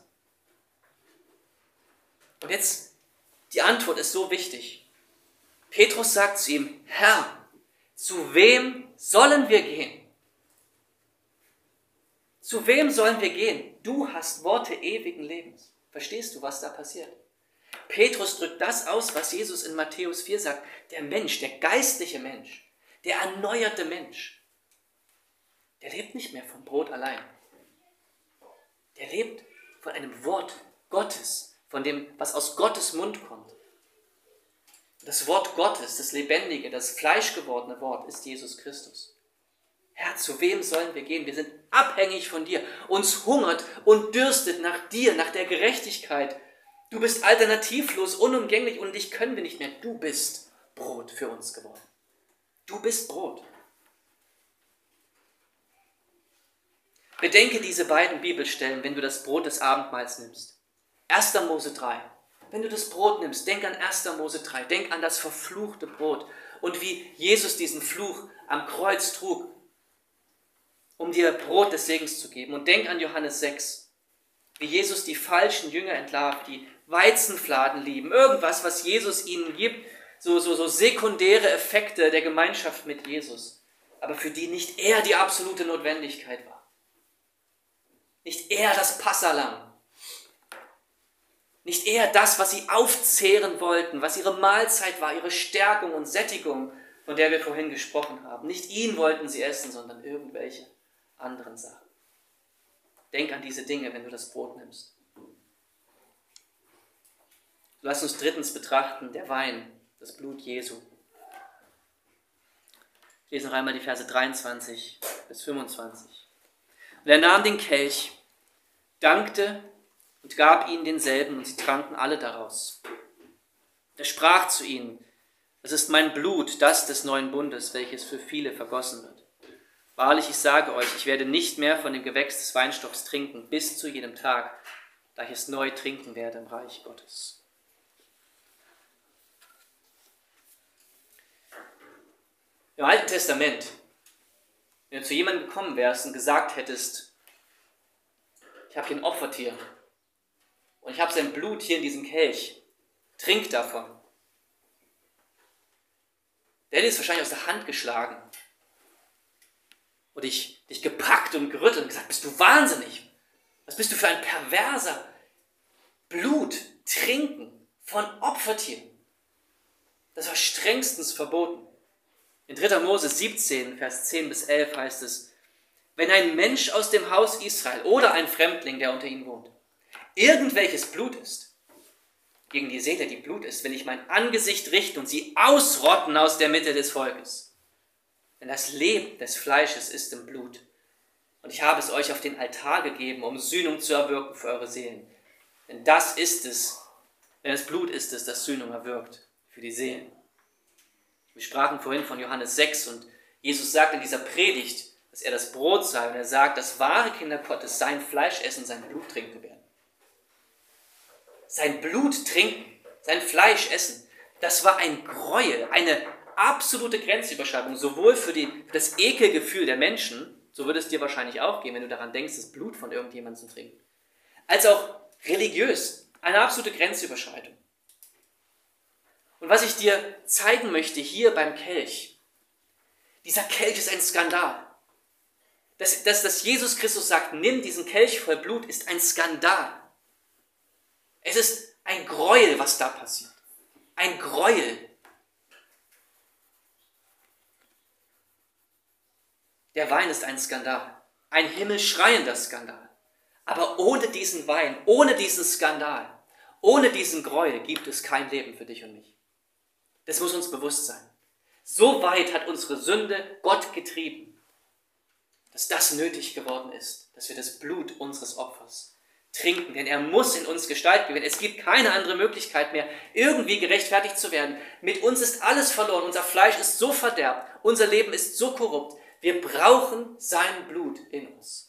Und jetzt, die Antwort ist so wichtig. Petrus sagt zu ihm, Herr, zu wem sollen wir gehen? Zu wem sollen wir gehen? Du hast Worte ewigen Lebens. Verstehst du, was da passiert? Petrus drückt das aus, was Jesus in Matthäus 4 sagt. Der Mensch, der geistliche Mensch, der erneuerte Mensch, der lebt nicht mehr vom Brot allein. Der lebt von einem Wort Gottes, von dem, was aus Gottes Mund kommt. Das Wort Gottes, das lebendige, das fleischgewordene Wort ist Jesus Christus. Herr, zu wem sollen wir gehen? Wir sind abhängig von dir. Uns hungert und dürstet nach dir, nach der Gerechtigkeit. Du bist alternativlos, unumgänglich und dich können wir nicht mehr. Du bist Brot für uns geworden. Du bist Brot. Bedenke diese beiden Bibelstellen, wenn du das Brot des Abendmahls nimmst. 1. Mose 3. Wenn du das Brot nimmst, denk an 1. Mose 3. Denk an das verfluchte Brot und wie Jesus diesen Fluch am Kreuz trug, um dir Brot des Segens zu geben. Und denk an Johannes 6, wie Jesus die falschen Jünger entlarvt, die Weizenfladen lieben, irgendwas, was Jesus ihnen gibt, so sekundäre Effekte der Gemeinschaft mit Jesus, aber für die nicht er die absolute Notwendigkeit war. Nicht er das Passahlamm. Nicht er das, was sie aufzehren wollten, was ihre Mahlzeit war, ihre Stärkung und Sättigung, von der wir vorhin gesprochen haben. Nicht ihn wollten sie essen, sondern irgendwelche anderen Sachen. Denk an diese Dinge, wenn du das Brot nimmst. Lass uns drittens betrachten, der Wein, das Blut Jesu. Ich lese noch einmal die Verse 23 bis 25. Und er nahm den Kelch, dankte und gab ihnen denselben, und sie tranken alle daraus. Er sprach zu ihnen, es ist mein Blut, das des neuen Bundes, welches für viele vergossen wird. Wahrlich, ich sage euch, ich werde nicht mehr von dem Gewächs des Weinstockes trinken, bis zu jenem Tag, da ich es neu trinken werde im Reich Gottes. Im Alten Testament, wenn du zu jemandem gekommen wärst und gesagt hättest, ich habe hier ein Opfertier und ich habe sein Blut hier in diesem Kelch, trink davon. Der hätte es wahrscheinlich aus der Hand geschlagen und dich gepackt und gerüttelt und gesagt, bist du wahnsinnig? Was bist du für ein perverser, Blut trinken von Opfertieren. Das war strengstens verboten. In 3. Mose 17, Vers 10 bis 11 heißt es, wenn ein Mensch aus dem Haus Israel oder ein Fremdling, der unter ihnen wohnt, irgendwelches Blut isst, gegen die Seele, die Blut ist, will ich mein Angesicht richten und sie ausrotten aus der Mitte des Volkes. Denn das Leben des Fleisches ist im Blut. Und ich habe es euch auf den Altar gegeben, um Sühnung zu erwirken für eure Seelen. Denn das Blut ist es, das Sühnung erwirkt für die Seelen. Wir sprachen vorhin von Johannes 6 und Jesus sagt in dieser Predigt, dass er das Brot sei und er sagt, dass wahre Kinder Gottes sein Fleisch essen, sein Blut trinken werden. Sein Blut trinken, sein Fleisch essen, das war ein Gräuel, eine absolute Grenzüberschreitung, sowohl für das Ekelgefühl der Menschen, so würde es dir wahrscheinlich auch gehen, wenn du daran denkst, das Blut von irgendjemandem zu trinken, als auch religiös, eine absolute Grenzüberschreitung. Und was ich dir zeigen möchte hier beim Kelch, dieser Kelch ist ein Skandal. Dass Jesus Christus sagt, nimm diesen Kelch voll Blut, ist ein Skandal. Es ist ein Gräuel, was da passiert. Ein Gräuel. Der Wein ist ein Skandal. Ein himmelschreiender Skandal. Aber ohne diesen Wein, ohne diesen Skandal, ohne diesen Gräuel gibt es kein Leben für dich und mich. Das muss uns bewusst sein. So weit hat unsere Sünde Gott getrieben, dass das nötig geworden ist, dass wir das Blut unseres Opfers trinken, denn er muss in uns Gestalt gewinnen. Es gibt keine andere Möglichkeit mehr, irgendwie gerechtfertigt zu werden. Mit uns ist alles verloren, unser Fleisch ist so verderbt, unser Leben ist so korrupt. Wir brauchen sein Blut in uns.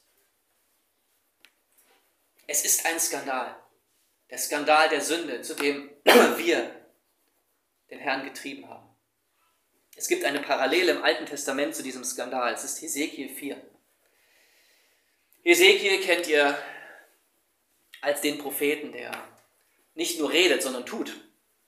Es ist ein Skandal, der Skandal der Sünde, zu dem wir den Herrn getrieben haben. Es gibt eine Parallele im Alten Testament zu diesem Skandal. Es ist Hesekiel 4. Hesekiel kennt ihr als den Propheten, der nicht nur redet, sondern tut.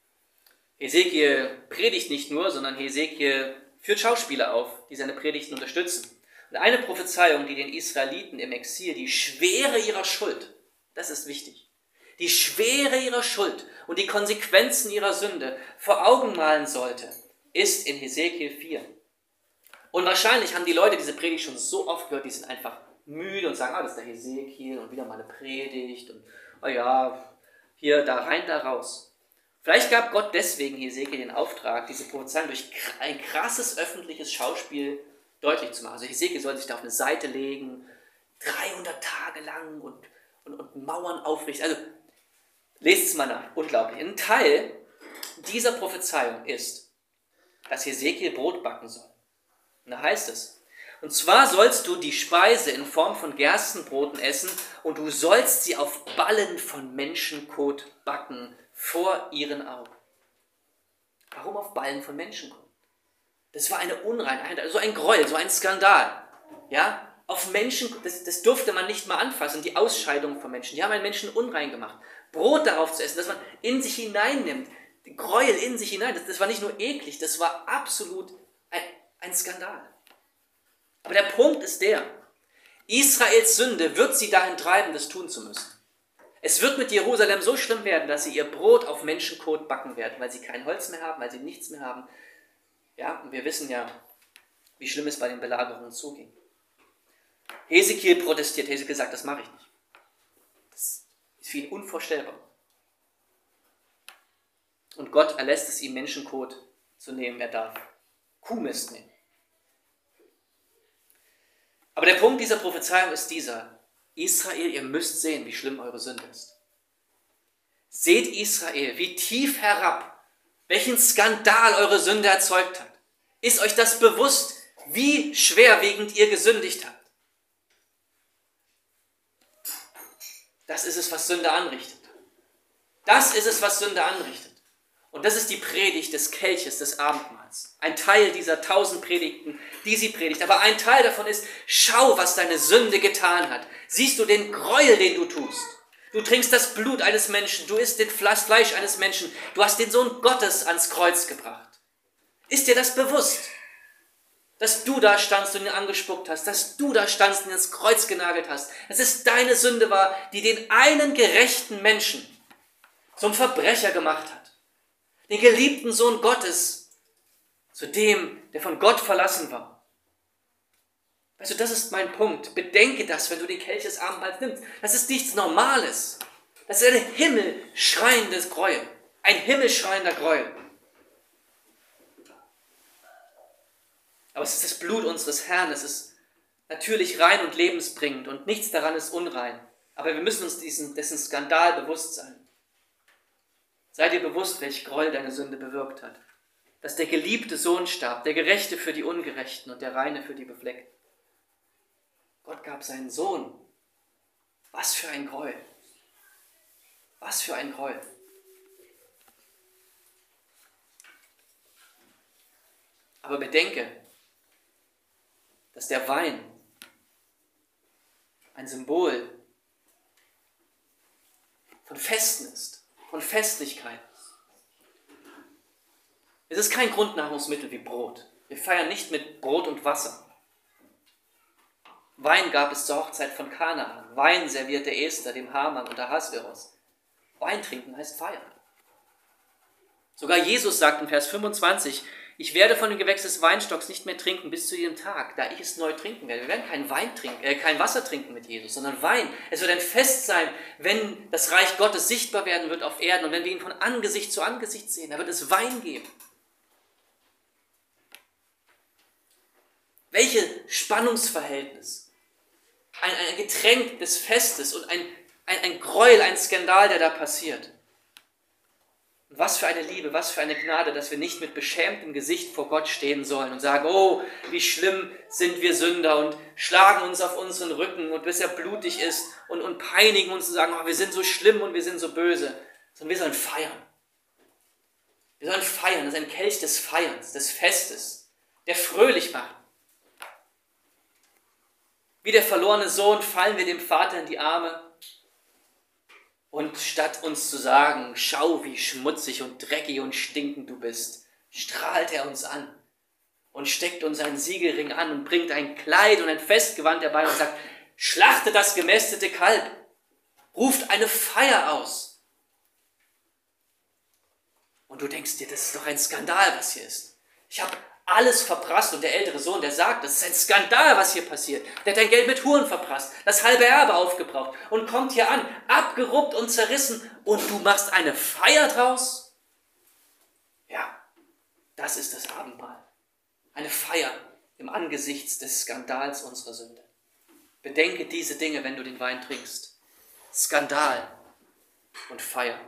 Hesekiel predigt nicht nur, sondern Hesekiel führt Schauspieler auf, die seine Predigten unterstützen. Und eine Prophezeiung, die den Israeliten im Exil die Schwere ihrer Schuld, das ist wichtig, die Schwere ihrer Schuld und die Konsequenzen ihrer Sünde vor Augen malen sollte, ist in Hesekiel 4. Und wahrscheinlich haben die Leute diese Predigt schon so oft gehört, die sind einfach müde und sagen, das ist der Hesekiel und wieder mal eine Predigt und hier, da rein, da raus. Vielleicht gab Gott deswegen Hesekiel den Auftrag, diese Prophezeiung durch ein krasses öffentliches Schauspiel deutlich zu machen. Also Hesekiel soll sich da auf eine Seite legen, 300 Tage lang und Mauern aufrichten. Also lest es mal nach, unglaublich. Ein Teil dieser Prophezeiung ist, dass Hesekiel Brot backen soll. Und da heißt es, und zwar sollst du die Speise in Form von Gerstenbroten essen und du sollst sie auf Ballen von Menschenkot backen vor ihren Augen. Warum auf Ballen von Menschenkot? Das war eine Unreinheit, so ein Gräuel, so ein Skandal. Ja? Auf Menschen, das durfte man nicht mal anfassen, die Ausscheidung von Menschen. Die haben einen Menschen unrein gemacht. Brot darauf zu essen, das man in sich hineinnimmt, Gräuel in sich hinein, das war nicht nur eklig, das war absolut ein Skandal. Aber der Punkt ist der, Israels Sünde wird sie dahin treiben, das tun zu müssen. Es wird mit Jerusalem so schlimm werden, dass sie ihr Brot auf Menschenkot backen werden, weil sie kein Holz mehr haben, weil sie nichts mehr haben. Ja, und wir wissen ja, wie schlimm es bei den Belagerungen zuging. Hesekiel protestiert, Hesekiel sagt, das mache ich nicht. Das ist für ihn unvorstellbar. Und Gott erlässt es ihm, Menschenkot zu nehmen, er darf Kuhmist nehmen. Aber der Punkt dieser Prophezeiung ist dieser: Israel, ihr müsst sehen, wie schlimm eure Sünde ist. Seht Israel, wie tief herab, welchen Skandal eure Sünde erzeugt hat. Ist euch das bewusst, wie schwerwiegend ihr gesündigt habt? Das ist es, was Sünde anrichtet. Das ist es, was Sünde anrichtet. Und das ist die Predigt des Kelches, des Abendmahls. Ein Teil dieser 1000 Predigten, die sie predigt. Aber ein Teil davon ist, schau, was deine Sünde getan hat. Siehst du den Gräuel, den du tust? Du trinkst das Blut eines Menschen, du isst das Fleisch eines Menschen, du hast den Sohn Gottes ans Kreuz gebracht. Ist dir das bewusst? Dass du da standst und ihn angespuckt hast, dass du da standst und ihn ins Kreuz genagelt hast, dass es deine Sünde war, die den einen gerechten Menschen zum Verbrecher gemacht hat. Den geliebten Sohn Gottes zu dem, der von Gott verlassen war. Weißt du, das ist mein Punkt. Bedenke das, wenn du den Kelch des Abendmahls nimmst. Das ist nichts Normales. Das ist ein himmelschreiendes Gräuel. Ein himmelschreiender Gräuel. Aber es ist das Blut unseres Herrn. Es ist natürlich rein und lebensbringend und nichts daran ist unrein. Aber wir müssen uns dessen Skandal bewusst sein. Sei dir bewusst, welch Gräuel deine Sünde bewirkt hat. Dass der geliebte Sohn starb, der Gerechte für die Ungerechten und der Reine für die Befleckten. Gott gab seinen Sohn. Was für ein Gräuel. Was für ein Gräuel. Aber bedenke, dass der Wein ein Symbol von Festen ist, von Festlichkeit. Es ist kein Grundnahrungsmittel wie Brot. Wir feiern nicht mit Brot und Wasser. Wein gab es zur Hochzeit von Kanaan. Wein servierte Esther dem Haman und Ahasveros. Wein trinken heißt feiern. Sogar Jesus sagt in Vers 25, ich werde von dem Gewächs des Weinstocks nicht mehr trinken bis zu jedem Tag, da ich es neu trinken werde. Wir werden kein Wasser trinken mit Jesus, sondern Wein. Es wird ein Fest sein, wenn das Reich Gottes sichtbar werden wird auf Erden und wenn wir ihn von Angesicht zu Angesicht sehen. Da wird es Wein geben. Welches Spannungsverhältnis. Ein Getränk des Festes und ein Gräuel, ein Skandal, der da passiert. Und was für eine Liebe, was für eine Gnade, dass wir nicht mit beschämtem Gesicht vor Gott stehen sollen und sagen, oh, wie schlimm sind wir Sünder und schlagen uns auf unseren Rücken und bis er blutig ist und peinigen uns und sagen, oh, wir sind so schlimm und wir sind so böse. Sondern wir sollen feiern. Wir sollen feiern, das ist ein Kelch des Feierns, des Festes, der fröhlich macht. Wie der verlorene Sohn fallen wir dem Vater in die Arme und statt uns zu sagen, schau, wie schmutzig und dreckig und stinkend du bist, strahlt er uns an und steckt uns einen Siegelring an und bringt ein Kleid und ein Festgewand herbei und sagt, schlachtet das gemästete Kalb, ruft eine Feier aus. Und du denkst dir, das ist doch ein Skandal, was hier ist. Ich habe alles verprasst und der ältere Sohn, der sagt, das ist ein Skandal, was hier passiert. Der hat dein Geld mit Huren verprasst, das halbe Erbe aufgebraucht und kommt hier an, abgeruppt und zerrissen und du machst eine Feier draus? Ja, das ist das Abendmahl. Eine Feier im Angesicht des Skandals unserer Sünde. Bedenke diese Dinge, wenn du den Wein trinkst. Skandal und Feier.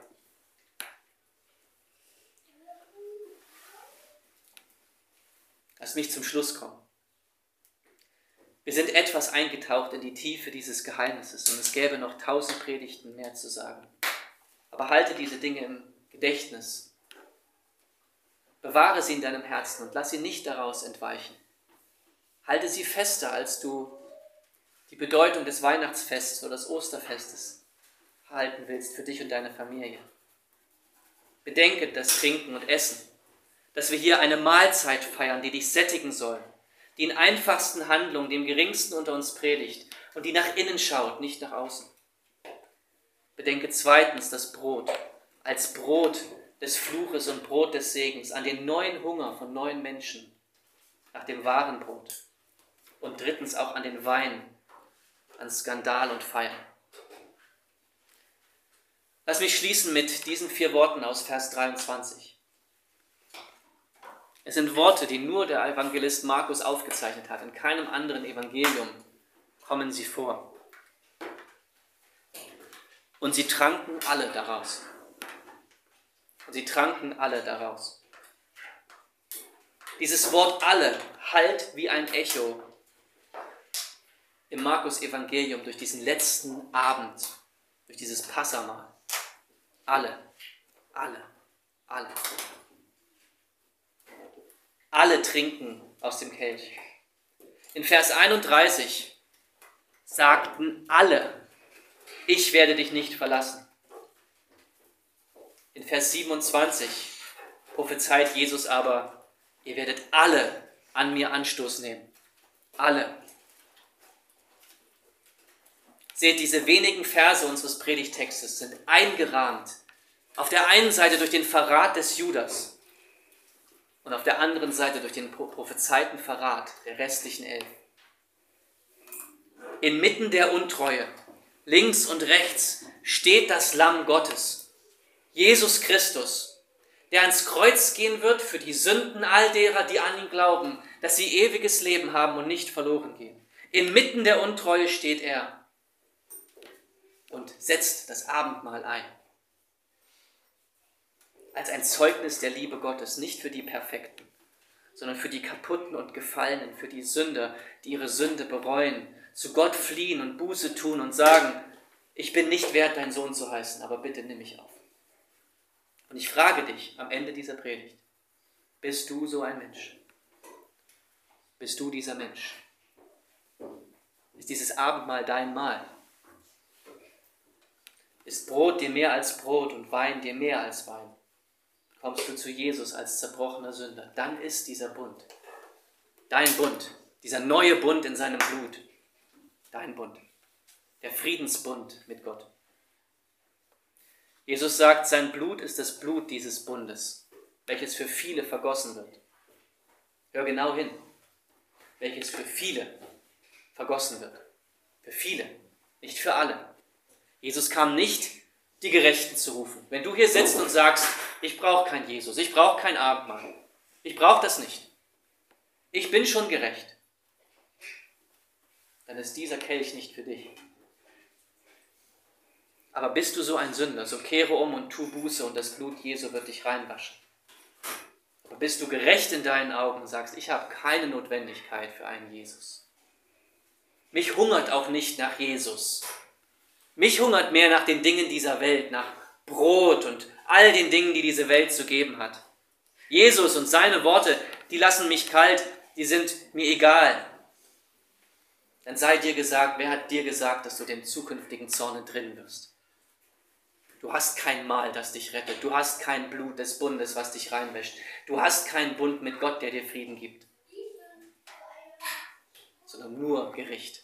Lass mich zum Schluss kommen. Wir sind etwas eingetaucht in die Tiefe dieses Geheimnisses und es gäbe noch 1000 Predigten mehr zu sagen. Aber halte diese Dinge im Gedächtnis. Bewahre sie in deinem Herzen und lass sie nicht daraus entweichen. Halte sie fester, als du die Bedeutung des Weihnachtsfests oder des Osterfestes halten willst für dich und deine Familie. Bedenke das Trinken und Essen, dass wir hier eine Mahlzeit feiern, die dich sättigen soll, die in einfachsten Handlungen dem Geringsten unter uns predigt und die nach innen schaut, nicht nach außen. Bedenke zweitens das Brot als Brot des Fluches und Brot des Segens, an den neuen Hunger von neuen Menschen, nach dem wahren Brot. Und drittens auch an den Wein, an Skandal und Feiern. Lass mich schließen mit diesen 4 Worten aus Vers 23. Es sind Worte, die nur der Evangelist Markus aufgezeichnet hat. In keinem anderen Evangelium kommen sie vor. Und sie tranken alle daraus. Und sie tranken alle daraus. Dieses Wort alle hallt wie ein Echo im Markus-Evangelium durch diesen letzten Abend, durch dieses Passamahl. Alle, alle, alle. Alle trinken aus dem Kelch. In Vers 31 sagten alle, ich werde dich nicht verlassen. In Vers 27 prophezeit Jesus aber, ihr werdet alle an mir Anstoß nehmen. Alle. Seht, diese wenigen Verse unseres Predigtextes sind eingerahmt Auf der einen Seite durch den Verrat des Judas und auf der anderen Seite durch den prophezeiten Verrat der restlichen 11. Inmitten der Untreue, links und rechts, steht das Lamm Gottes, Jesus Christus, der ans Kreuz gehen wird für die Sünden all derer, die an ihn glauben, dass sie ewiges Leben haben und nicht verloren gehen. Inmitten der Untreue steht er und setzt das Abendmahl ein. Als ein Zeugnis der Liebe Gottes, nicht für die Perfekten, sondern für die Kaputten und Gefallenen, für die Sünder, die ihre Sünde bereuen, zu Gott fliehen und Buße tun und sagen, ich bin nicht wert, dein Sohn zu heißen, aber bitte nimm mich auf. Und ich frage dich am Ende dieser Predigt, bist du so ein Mensch? Bist du dieser Mensch? Ist dieses Abendmahl dein Mahl? Ist Brot dir mehr als Brot und Wein dir mehr als Wein? Kommst du zu Jesus als zerbrochener Sünder, dann ist dieser Bund, dein Bund, dieser neue Bund in seinem Blut, dein Bund, der Friedensbund mit Gott. Jesus sagt, sein Blut ist das Blut dieses Bundes, welches für viele vergossen wird. Hör genau hin, welches für viele vergossen wird. Für viele, nicht für alle. Jesus kam nicht, die Gerechten zu rufen. Wenn du hier sitzt und sagst, ich brauche keinen Jesus, ich brauche kein Abendmahl, ich brauche das nicht, ich bin schon gerecht, dann ist dieser Kelch nicht für dich. Aber bist du so ein Sünder, so kehre um und tu Buße und das Blut Jesu wird dich reinwaschen. Aber bist du gerecht in deinen Augen und sagst, ich habe keine Notwendigkeit für einen Jesus. Mich hungert auch nicht nach Jesus. Mich hungert mehr nach den Dingen dieser Welt, nach Brot und all den Dingen, die diese Welt zu geben hat. Jesus und seine Worte, die lassen mich kalt, die sind mir egal. Dann sei dir gesagt, wer hat dir gesagt, dass du den zukünftigen Zorn entrinnen wirst? Du hast kein Mahl, das dich rettet. Du hast kein Blut des Bundes, was dich reinwäscht. Du hast keinen Bund mit Gott, der dir Frieden gibt. Sondern nur Gericht.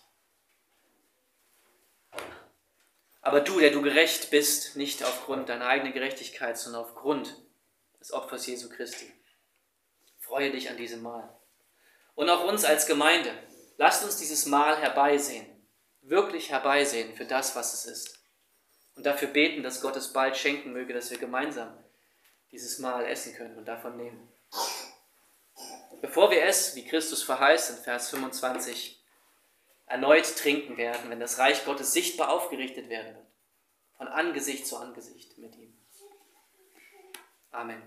Aber du, der du gerecht bist, nicht aufgrund deiner eigenen Gerechtigkeit, sondern aufgrund des Opfers Jesu Christi, freue dich an diesem Mahl. Und auch uns als Gemeinde, lasst uns dieses Mahl herbeisehen, wirklich herbeisehen für das, was es ist. Und dafür beten, dass Gott es bald schenken möge, dass wir gemeinsam dieses Mahl essen können und davon nehmen. Bevor wir es, wie Christus verheißt in Vers 25, erneut trinken werden, wenn das Reich Gottes sichtbar aufgerichtet werden wird, von Angesicht zu Angesicht mit ihm. Amen.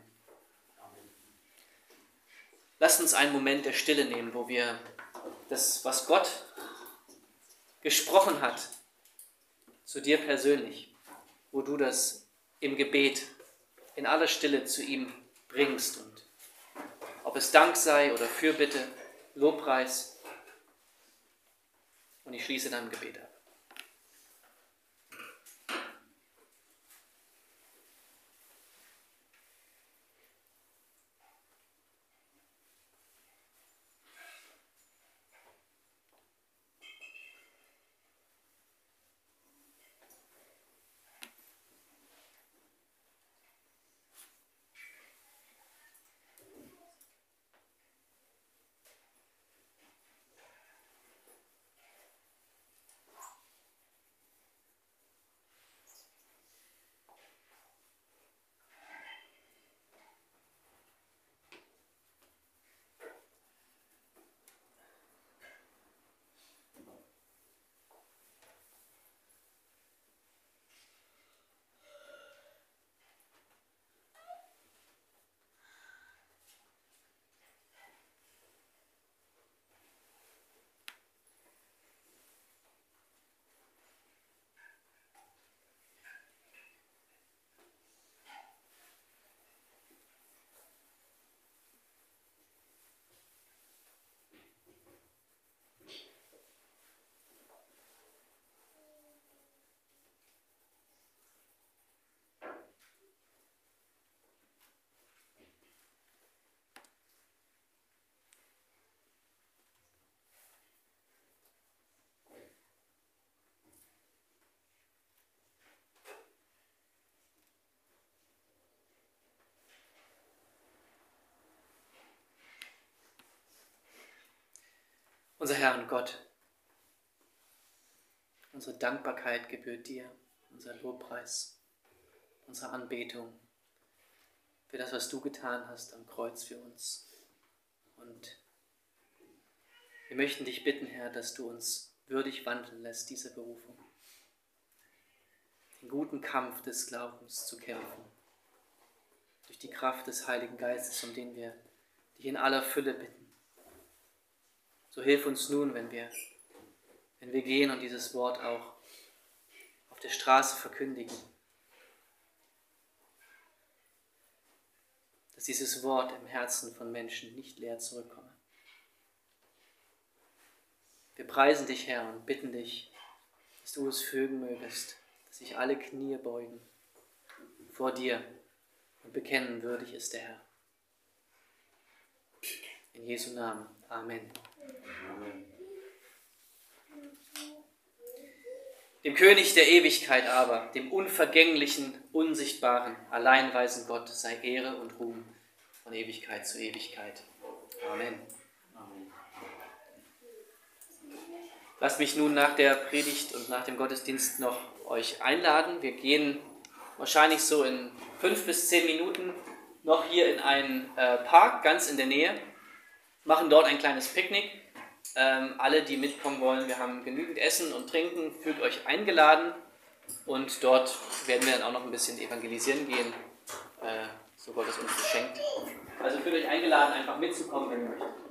Lasst uns einen Moment der Stille nehmen, wo wir das, was Gott gesprochen hat, zu dir persönlich, wo du das im Gebet in aller Stille zu ihm bringst und ob es Dank sei oder Fürbitte, Lobpreis. Und ich schließe dann im Gebet ab. Unser Herr und Gott, unsere Dankbarkeit gebührt dir, unser Lobpreis, unsere Anbetung für das, was du getan hast am Kreuz für uns. Und wir möchten dich bitten, Herr, dass du uns würdig wandeln lässt, diese Berufung, den guten Kampf des Glaubens zu kämpfen, durch die Kraft des Heiligen Geistes, um den wir dich in aller Fülle bitten. So hilf uns nun, wenn wir gehen und dieses Wort auch auf der Straße verkündigen, dass dieses Wort im Herzen von Menschen nicht leer zurückkomme. Wir preisen dich, Herr, und bitten dich, dass du es fügen mögest, dass sich alle Knie beugen vor dir und bekennen, würdig ist der Herr. In Jesu Namen. Amen. Dem König der Ewigkeit aber, dem unvergänglichen, unsichtbaren, allein weisen Gott, sei Ehre und Ruhm von Ewigkeit zu Ewigkeit. Amen. Lasst mich nun nach der Predigt und nach dem Gottesdienst noch euch einladen. Wir gehen wahrscheinlich so in 5 bis 10 Minuten noch hier in einen Park, ganz in der Nähe, machen dort ein kleines Picknick. Alle, die mitkommen wollen, wir haben genügend Essen und Trinken, fühlt euch eingeladen und dort werden wir dann auch noch ein bisschen evangelisieren gehen, so Gott es uns beschenkt. Also fühlt euch eingeladen, einfach mitzukommen, wenn ihr möchtet.